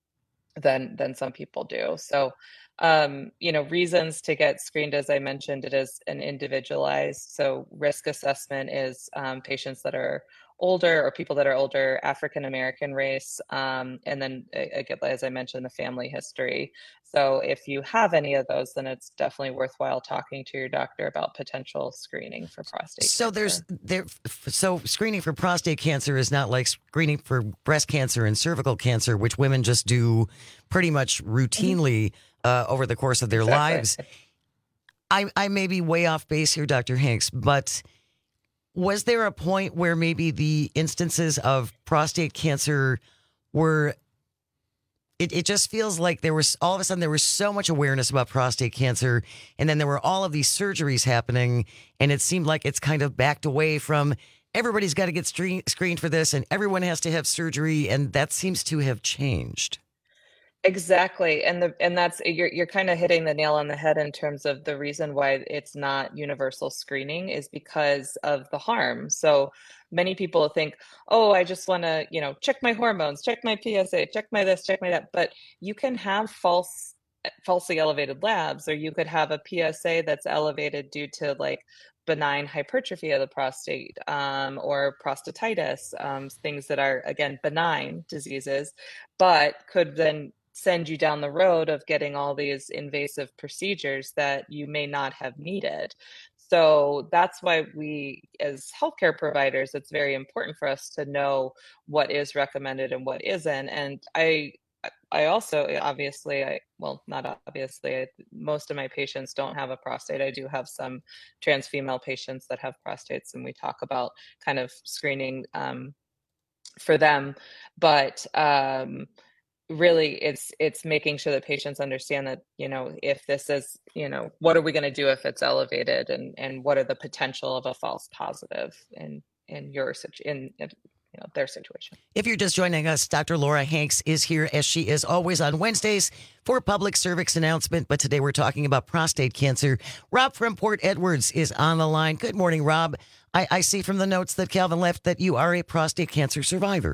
than than some people do. So, um, you know, reasons to get screened, as I mentioned, it is an individualized. So risk assessment is um, patients that are older or people that are older, African American race, um, and then again, as I mentioned, the family history. So if you have any of those, then it's definitely worthwhile talking to your doctor about potential screening for prostate so cancer. there's there so screening for prostate cancer is not like screening for breast cancer and cervical cancer, which women just do pretty much routinely uh, over the course of their exactly. lives. I I may be way off base here, Doctor Hanks, but was there a point where maybe the instances of prostate cancer were, it, it just feels like there was, all of a sudden there was so much awareness about prostate cancer, and then there were all of these surgeries happening, and it seemed like it's kind of backed away from everybody's got to get screen, screened for this, and everyone has to have surgery, and that seems to have changed. Exactly. And the and that's you're you're kind of hitting the nail on the head in terms of the reason why it's not universal screening is because of the harm. So many people think, oh, I just want to, you know, check my hormones, check my P S A, check my this, check my that. But you can have false falsely elevated labs, or you could have a P S A that's elevated due to like benign hypertrophy of the prostate um, or prostatitis, um, things that are, again, benign diseases, but could then send you down the road of getting all these invasive procedures that you may not have needed. So that's why we, as healthcare providers, it's very important for us to know what is recommended and what isn't. And I, I also, obviously, I well, not obviously, I, most of my patients don't have a prostate. I do have some trans female patients that have prostates, and we talk about kind of screening um, for them. But um, really, it's it's making sure that patients understand that, you know, if this is, you know, what are we going to do if it's elevated, and and what are the potential of a false positive in in your situ- in, in you know, their situation. If you're just joining us, Doctor Laura Hanks is here, as she is always on Wednesdays, for a public cervix announcement. But today we're talking about prostate cancer. Rob from Port Edwards is on the line. Good morning, Rob. I, I see from the notes that Calvin left that you are a prostate cancer survivor.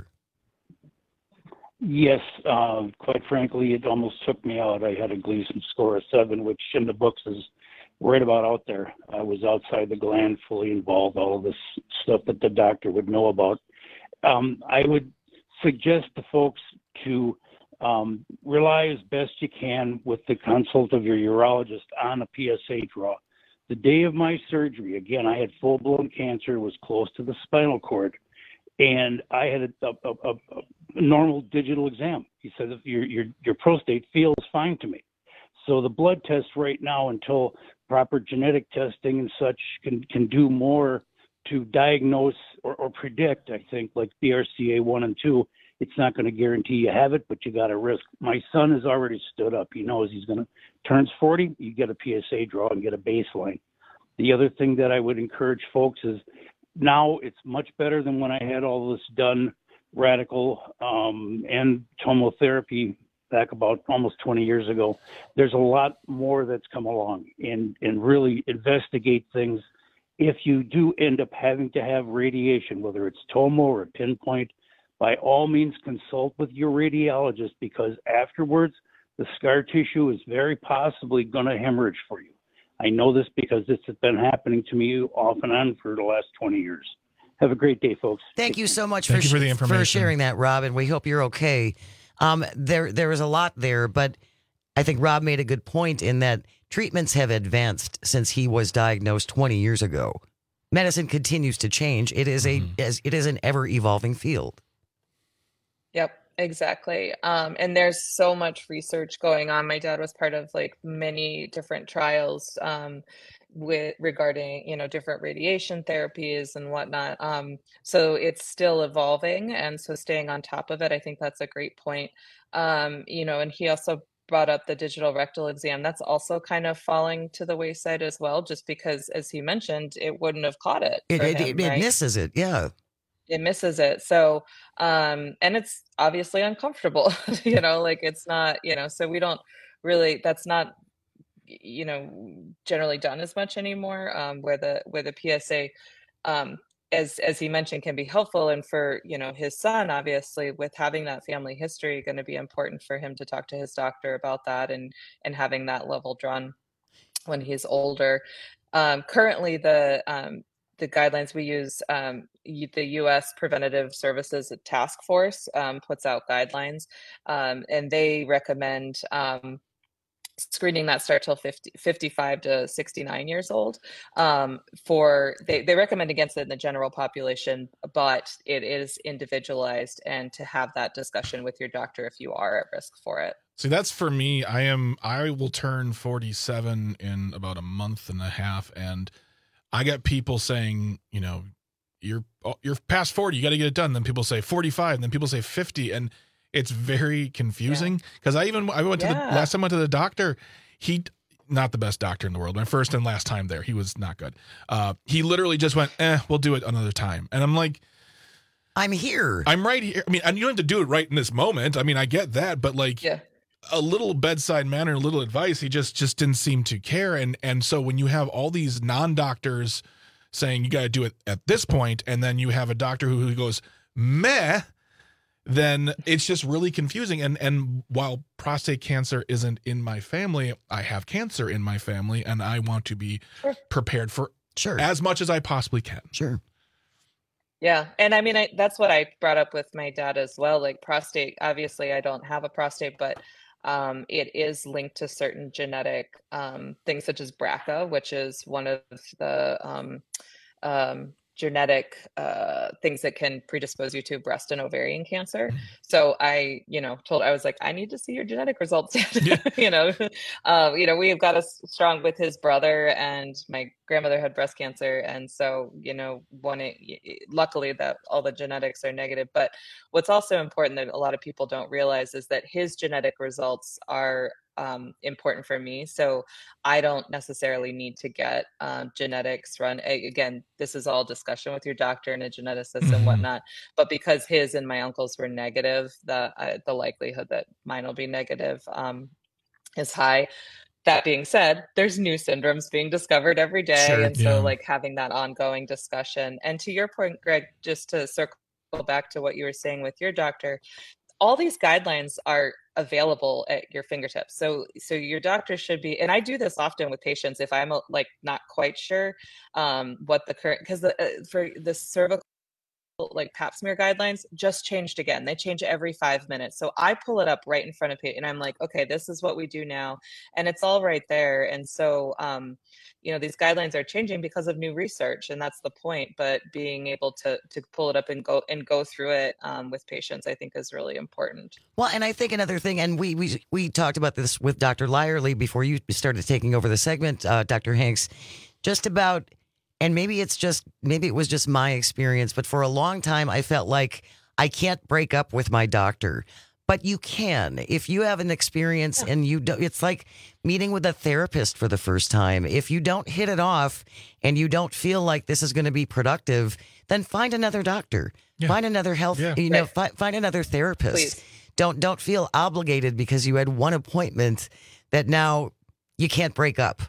Yes, uh, quite frankly, it almost took me out. I had a Gleason score of seven, which in the books is right about out there. I was outside the gland, fully involved, all of this stuff that the doctor would know about. Um, I would suggest to folks to um, rely as best you can with the consult of your urologist on a P S A draw. The day of my surgery, again, I had full-blown cancer, was close to the spinal cord, and I had a, a, a, a normal digital exam. He said, your, your, your prostate feels fine to me. So the blood test right now, until proper genetic testing and such can, can do more to diagnose or, or predict, I think, like B R C A one and two, it's not going to guarantee you have it, but you got a risk. My son has already stood up. He knows he's going to, turns forty, you get a P S A draw and get a baseline. The other thing that I would encourage folks is now it's much better than when I had all this done, radical um, and tomotherapy back about almost twenty years ago. There's a lot more that's come along, and, and really investigate things. If you do end up having to have radiation, whether it's tomo or pinpoint, by all means consult with your radiologist, because afterwards the scar tissue is very possibly going to hemorrhage for you. I know this because this has been happening to me off and on for the last twenty years. Have a great day, folks. Thank you so much Thank for, you for, the information. for sharing that, Rob, and we hope you're okay. Um, there, there is a lot there, but I think Rob made a good point in that treatments have advanced since he was diagnosed twenty years ago. Medicine continues to change. It is a, mm-hmm. as it is an ever evolving field. Yep, exactly. Um, and there's so much research going on. My dad was part of like many different trials um, with regarding, you know, different radiation therapies and whatnot. Um, so it's still evolving. And so staying on top of it, I think that's a great point. Um, you know, and he also brought up the digital rectal exam. That's also kind of falling to the wayside as well, just because, as he mentioned, it wouldn't have caught it. It, it, him, it right? misses it. Yeah. It misses it. So, um, and it's obviously uncomfortable, you know, like it's not, you know, so we don't really, that's not, you know, generally done as much anymore, um, where the, where the P S A, um, as, as he mentioned, can be helpful. And for, you know, his son, obviously with having that family history, going to be important for him to talk to his doctor about that and, and having that level drawn when he's older. Um, currently the, um, the guidelines we use, um, the U S Preventative Services Task Force um, puts out guidelines, um, and they recommend um, screening that start till fifty, fifty-five to sixty-nine years old. Um, for they, they recommend against it in the general population, but it is individualized, and to have that discussion with your doctor if you are at risk for it. See, that's for me. I am. I will turn forty-seven in about a month and a half, and I get people saying, you know, you're you're past forty, you got to get it done. Then people say forty-five, and then people say fifty, and it's very confusing because yeah. I even I went to yeah. the last time I went to the doctor. He not the best doctor in the world. My first and last time there, he was not good. Uh, he literally just went, "Eh, we'll do it another time," and I'm like, "I'm here. I'm right here." I mean, and you don't have to do it right in this moment. I mean, I get that, but like. Yeah. A little bedside manner, a little advice. He just just didn't seem to care, and and so when you have all these non-doctors saying you got to do it at this point, and then you have a doctor who, who goes meh, then it's just really confusing. And and while prostate cancer isn't in my family, I have cancer in my family, and I want to be sure. prepared for sure as much as I possibly can. Sure. Yeah. And I mean, I, that's what I brought up with my dad as well. Like prostate, obviously I don't have a prostate, but um, it is linked to certain genetic um, things such as B R C A, which is one of the um, um, genetic uh, things that can predispose you to breast and ovarian cancer. So I, you know, told, I was like, I need to see your genetic results. Yeah. you know, um, you know, we've got us strong with his brother, and my grandmother had breast cancer. And so, you know, one, it, luckily that all the genetics are negative, but what's also important that a lot of people don't realize is that his genetic results are Um, important for me. So I don't necessarily need to get um, genetics run. A- again, this is all discussion with your doctor and a geneticist mm-hmm. and whatnot. But because his and my uncle's were negative, the uh, the likelihood that mine will be negative um, is high. That being said, there's new syndromes being discovered every day. Sure, and so yeah. like having that ongoing discussion. And to your point, Greg, just to circle back to what you were saying with your doctor, all these guidelines are available at your fingertips. So, so your doctor should be, and I do this often with patients if I'm like not quite sure um, what the current, because the, uh, for the cervical like pap smear guidelines just changed again. They change every five minutes. So I pull it up right in front of me and I'm like, okay, this is what we do now. And it's all right there. And so, um, you know, these guidelines are changing because of new research, and that's the point. But being able to to pull it up and go and go through it um, with patients, I think is really important. Well, and I think another thing, and we we we talked about this with Doctor Lyerly before you started taking over the segment, uh, Doctor Hanks, just about, and maybe it's just, maybe it was just my experience, but for a long time, I felt like I can't break up with my doctor. But you can. If you have an experience and you don't, it's like meeting with a therapist for the first time. If you don't hit it off and you don't feel like this is going to be productive, then find another doctor. Yeah. Find another health, yeah. you know, right. fi- find another therapist. Please. Don't don't feel obligated because you had one appointment that now you can't break up.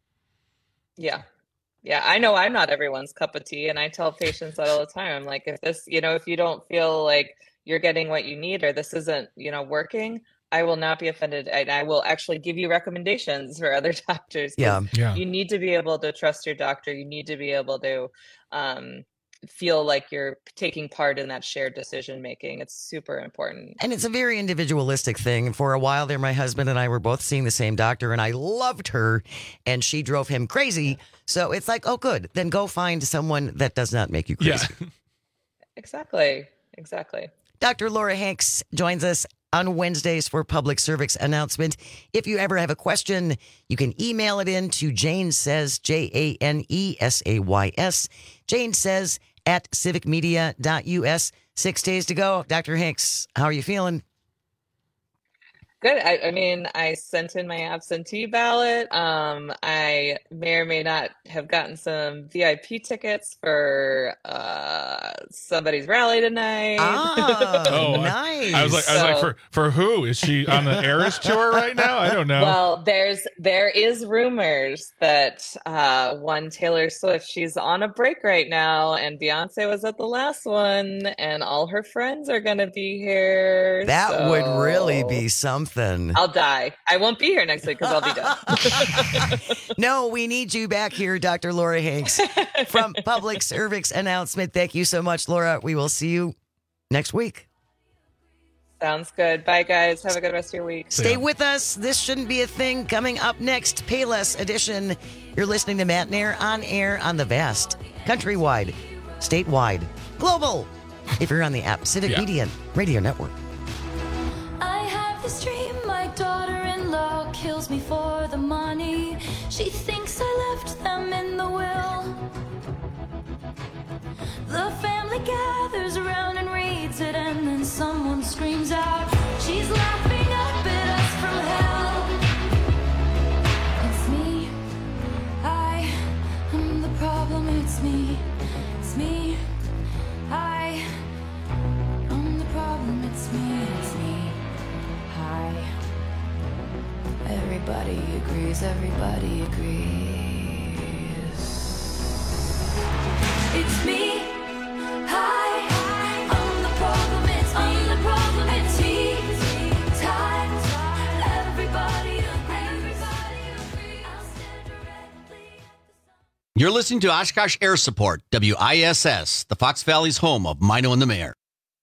Yeah. Yeah, I know I'm not everyone's cup of tea, and I tell patients that all the time. I'm like, if this, you know, if you don't feel like you're getting what you need, or this isn't, you know, working, I will not be offended. And I will actually give you recommendations for other doctors. Yeah. yeah. You need to be able to trust your doctor. You need to be able to um, feel like you're taking part in that shared decision making. It's super important. And it's a very individualistic thing. For a while there, my husband and I were both seeing the same doctor, and I loved her, and she drove him crazy. So it's like, oh, good. Then go find someone that does not make you crazy. Yeah. Exactly. Exactly. Doctor Laura Hanks joins us on Wednesdays for Public Service Announcement. If you ever have a question, you can email it in to Jane Says, J A N E S A Y S, Jane Says at civic media dot U S. Six days to go. Doctor Hanks, how are you feeling? Good. I, I mean, I sent in my absentee ballot. Um, I may or may not have gotten some V I P tickets for uh, somebody's rally tonight. Oh, oh nice. I, I was like, I was like, for for who? Is she on the Eras tour right now? I don't know. Well, there's there is rumors that uh, one Taylor Swift, she's on a break right now, and Beyonce was at the last one, and all her friends are going to be here. That so... would really be something. I'll die. I won't be here next week because I'll be done. No, we need you back here, Doctor Laura Hanks, from Public Service Announcement. Thank you so much, Laura. We will see you next week. Sounds good. Bye, guys. Have a good rest of your week. Stay with us. This shouldn't be a thing. Coming up next, Payless Edition. You're listening to Matt Nair on air on the vast, countrywide, statewide, global. If you're on the app, Civic yeah. Media Radio Network. This dream, my daughter-in-law kills me for the money. She thinks I left them in the will. The family gathers around and reads it, and then someone screams out, she's laughing up at us from hell. It's me, I am the problem. It's me, it's me, I am the problem. It's me, it's me. Everybody agrees, everybody agrees. It's me, hi, I'm the problem, it's I'm the problem, it's me, time, everybody agrees, everybody agrees. You're listening to Oshkosh Air Support, W I S S, the Fox Valley's home of Mino and the Mayor.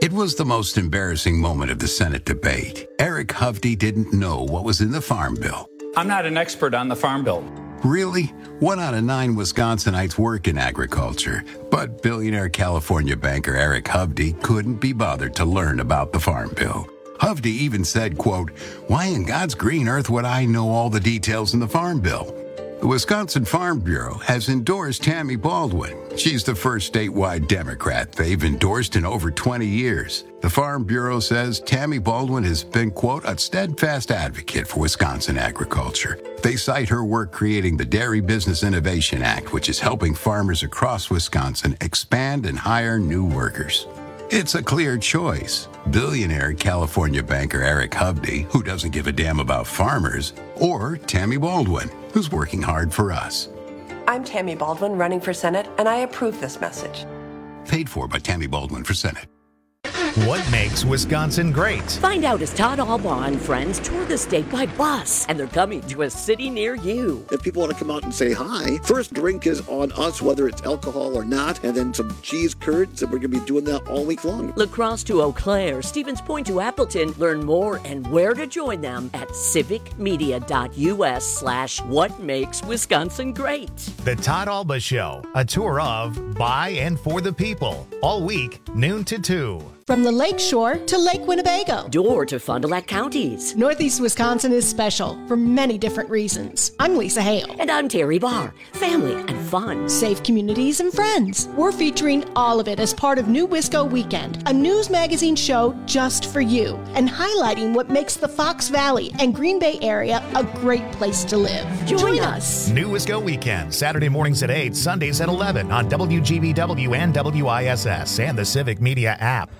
It was the most embarrassing moment of the Senate debate. Eric Hovde didn't know what was in the Farm Bill. I'm not an expert on the Farm Bill. Really? One out of nine Wisconsinites work in agriculture, but billionaire California banker Eric Hovde couldn't be bothered to learn about the Farm Bill. Hovde even said, quote, "Why in God's green earth would I know all the details in the Farm Bill?" The Wisconsin Farm Bureau has endorsed Tammy Baldwin. She's the first statewide Democrat they've endorsed in over twenty years. The Farm Bureau says Tammy Baldwin has been, quote, "a steadfast advocate for Wisconsin agriculture." They cite her work creating the Dairy Business Innovation Act, which is helping farmers across Wisconsin expand and hire new workers. It's a clear choice. Billionaire California banker Eric Hovde, who doesn't give a damn about farmers, or Tammy Baldwin, who's working hard for us. I'm Tammy Baldwin, running for Senate, and I approve this message. Paid for by Tammy Baldwin for Senate. What makes Wisconsin great? Find out as Todd Albaugh and friends tour the state by bus, and they're coming to a city near you. If people want to come out and say hi, first drink is on us, whether it's alcohol or not, and then some cheese curds, and we're going to be doing that all week long. La Crosse to Eau Claire, Stevens Point to Appleton. Learn more and where to join them at civicmedia.us slash what makes Wisconsin great. The Todd Albaugh Show, a tour of, by, and for the people, all week, noon to two. From the Lake Shore to Lake Winnebago. Door to Fond du Lac counties. Northeast Wisconsin is special for many different reasons. I'm Lisa Hale. And I'm Terry Barr. Family and fun. Safe communities and friends. We're featuring all of it as part of New Wisco Weekend, a news magazine show just for you, and highlighting what makes the Fox Valley and Green Bay area a great place to live. Join, Join us. New Wisco Weekend, Saturday mornings at eight, Sundays at eleven on W G B W and W I S S and the Civic Media app.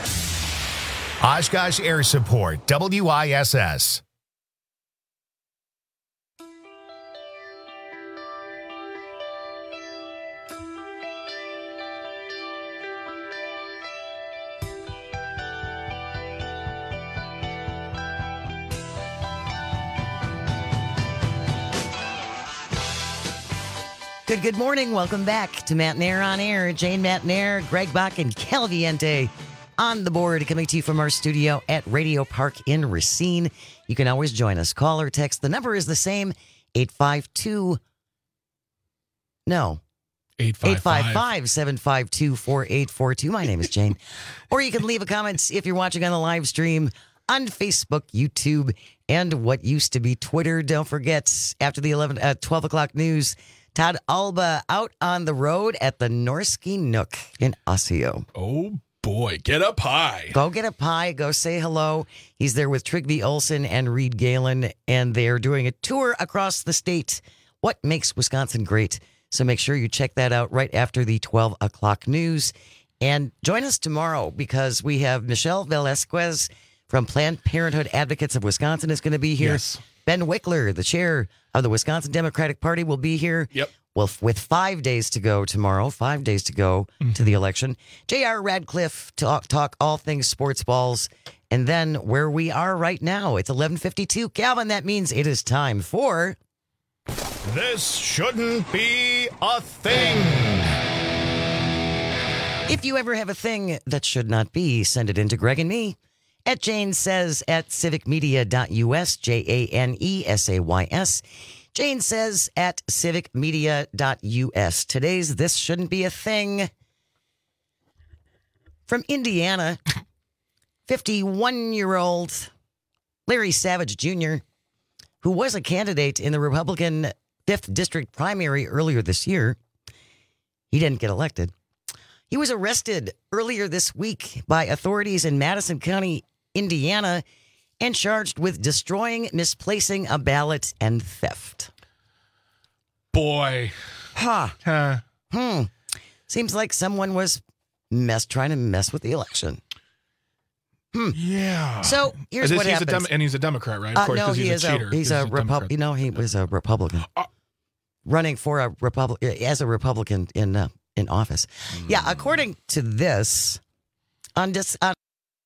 Oshkosh Air Support, W I S S. Good, good morning. Welcome back to Matt Nair on Air. Jane Matt Nair, Greg Bach, and Calviente on the board, coming to you from our studio at Radio Park in Racine. You can always join us. Call or text. The number is the same, eight five two, no, eight five five, seven five two, four eight four two. My name is Jane. Or you can leave a comment if you're watching on the live stream on Facebook, YouTube, and what used to be Twitter. Don't forget, after the eleven, uh, twelve o'clock news, Todd Albaugh out on the road at the Norski Nook in Osseo. Oh, boy, get up high. Go get up high. Go say hello. He's there with Trygve Olsen and Reed Galen, and they're doing a tour across the state. What makes Wisconsin great? So make sure you check that out right after the twelve o'clock news. And join us tomorrow because we have Michelle Velasquez from Planned Parenthood Advocates of Wisconsin is going to be here. Yes. Ben Wickler, the chair of the Wisconsin Democratic Party, will be here. Yep. Well, with five days to go tomorrow, five days to go mm-hmm. to the election, J R Radcliffe talk talk all things sports balls, and then where we are right now, it's eleven fifty-two. Calvin, that means it is time for This Shouldn't Be a Thing. If you ever have a thing that should not be, send it in to Greg and me at Jane Says at civicmedia.us, J A N E S A Y S. Jane Says at civicmedia.us. Today's This Shouldn't Be a Thing. From Indiana, fifty-one-year-old Larry Savage Junior, who was a candidate in the Republican fifth District primary earlier this year. He didn't get elected. He was arrested earlier this week by authorities in Madison County, Indiana, and charged with destroying, misplacing a ballot, and theft. Boy. Huh. Huh. Hmm. Seems like someone was mess trying to mess with the election. Hmm. Yeah. So here's this, what he's happens. A dem- and he's a Democrat, right? Of Uh, course, no, because he he's is a cheater. a he's, a, Repu- You know, he was a Republican, uh, running for a Republic as a Republican in uh, in office. Mm. Yeah, according to this, on this, on,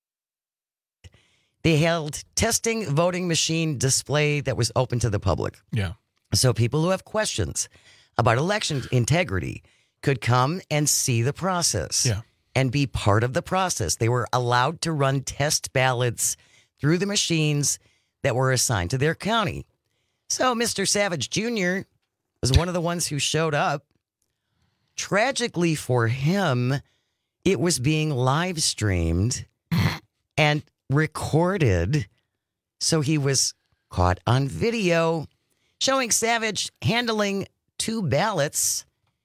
they held testing voting machine display that was open to the public. Yeah. So people who have questions about election integrity could come and see the process. Yeah. and be part of the process. They were allowed to run test ballots through the machines that were assigned to their county. So Mister Savage Junior was one of the ones who showed up. Tragically for him, it was being live streamed and recorded. So he was caught on video showing Savage handling two ballots.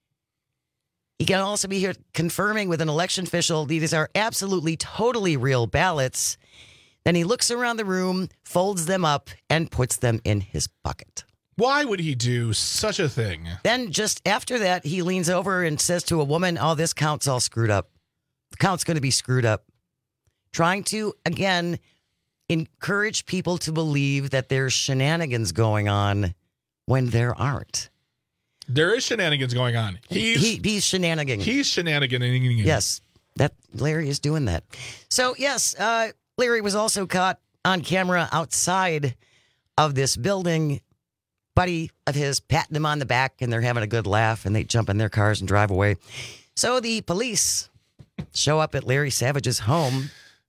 He can also be here confirming with an election official these are absolutely, totally real ballots. Then he looks around the room, folds them up, and puts them in his bucket. Why would he do such a thing? Then just after that, he leans over and says to a woman, oh, this count's all screwed up. The count's going to be screwed up. Trying to, again, encourage people to believe that there's shenanigans going on when there aren't. There is shenanigans going on. He's, he, he's shenanigan. He's shenaniganing. Yes, that Larry is doing that. So, yes, uh, Larry was also caught on camera outside of this building. Buddy of his patting him on the back, and they're having a good laugh, and they jump in their cars and drive away. So the police show up at Larry Savage's home.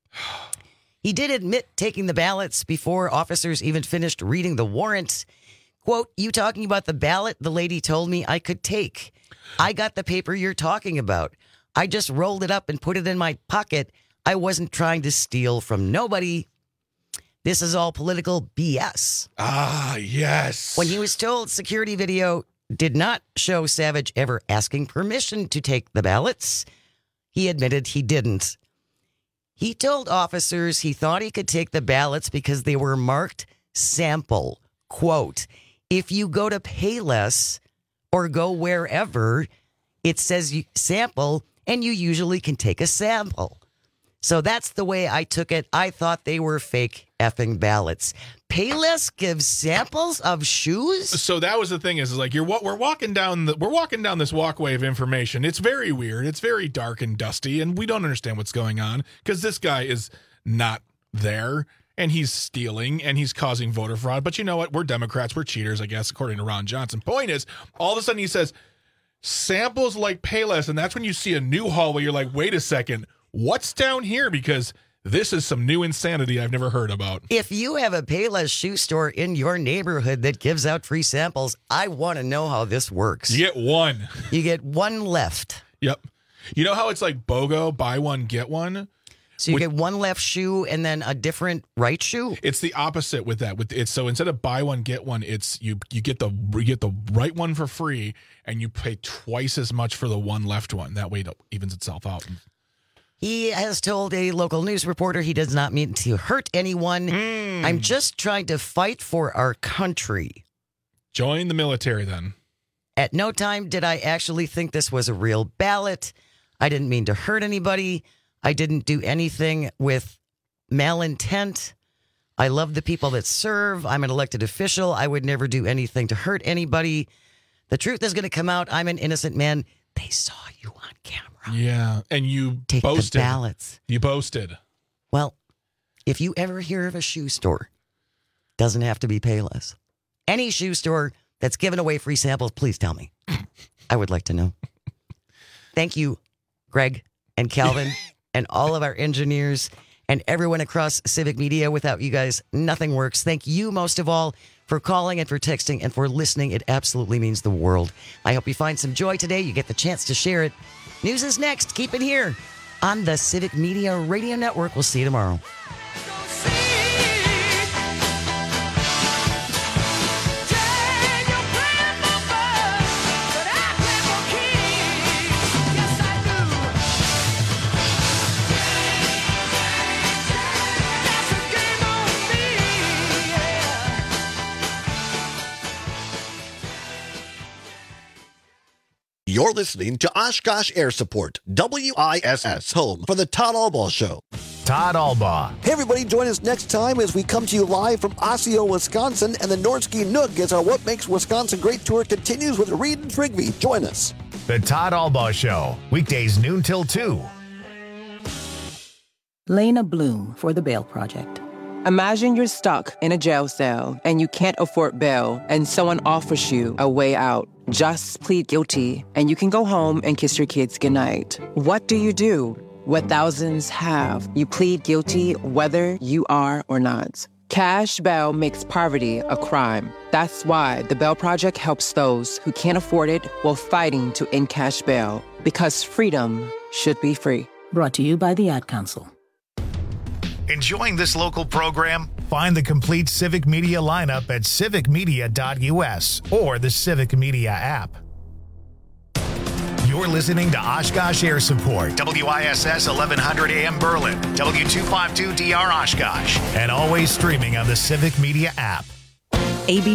He did admit taking the ballots before officers even finished reading the warrant. Quote, you talking about the ballot the lady told me I could take. I got the paper you're talking about. I just rolled it up and put it in my pocket. I wasn't trying to steal from nobody. This is all political B S. Ah, yes. When he was told security video did not show Savage ever asking permission to take the ballots, he admitted he didn't. He told officers he thought he could take the ballots because they were marked sample. Quote, if you go to Payless or go wherever, it says you sample and you usually can take a sample. So that's the way I took it. I thought they were fake effing ballots. Payless gives samples of shoes. So that was the thing is, is like you're we're walking down the we're walking down this walkway of information. It's very weird. It's very dark and dusty, and we don't understand what's going on because this guy is not there and he's stealing and he's causing voter fraud. But you know what? We're Democrats. We're cheaters, I guess, according to Ron Johnson. Point is, all of a sudden he says samples like Payless, and that's when you see a new hallway. You're like, wait a second. What's down here? Because this is some new insanity I've never heard about. If you have a Payless shoe store in your neighborhood that gives out free samples, I want to know how this works. You get one. You get one left. Yep. You know how it's like BOGO, buy one, get one? So you with, get one left shoe and then a different right shoe? It's the opposite with that. With it's so instead of buy one, get one, it's you you get the you get the right one for free and you pay twice as much for the one left one. That way it evens itself out. He has told a local news reporter he does not mean to hurt anyone. Mm. I'm just trying to fight for our country. Join the military then. At no time did I actually think this was a real ballot. I didn't mean to hurt anybody. I didn't do anything with malintent. I love the people that serve. I'm an elected official. I would never do anything to hurt anybody. The truth is going to come out. I'm an innocent man. They saw you on camera. Yeah, and you Take boasted. The ballots. You boasted. Well, if you ever hear of a shoe store, doesn't have to be Payless. Any shoe store that's giving away free samples, please tell me. I would like to know. Thank you, Greg and Calvin and all of our engineers and everyone across Civic Media. Without you guys, nothing works. Thank you most of all for calling and for texting and for listening. It absolutely means the world. I hope you find some joy today. You get the chance to share it. News is next. Keep it here on the Civic Media Radio Network. We'll see you tomorrow. You're listening to Oshkosh Air Support, W I S S, home for the Todd Albaugh Show. Todd Albaugh. Hey, everybody, join us next time as we come to you live from Osseo, Wisconsin, and the Nordsky Nook as our What Makes Wisconsin Great tour continues with Reed and Trigby. Join us. The Todd Albaugh Show, weekdays noon till two. Lena Bloom for the Bail Project. Imagine you're stuck in a jail cell and you can't afford bail and someone offers you a way out. Just plead guilty and you can go home and kiss your kids goodnight. What do you do? what thousands have. You plead guilty whether you are or not. Cash bail makes poverty a crime. That's why the Bail Project helps those who can't afford it while fighting to end cash bail. Because freedom should be free. Brought to you by the Ad Council. Enjoying this local program? Find the complete Civic Media lineup at civic media dot u s or the Civic Media app. You're listening to Oshkosh Air Support, W I S S eleven hundred A M Berlin, W two fifty-two D R Oshkosh, and always streaming on the Civic Media app. A B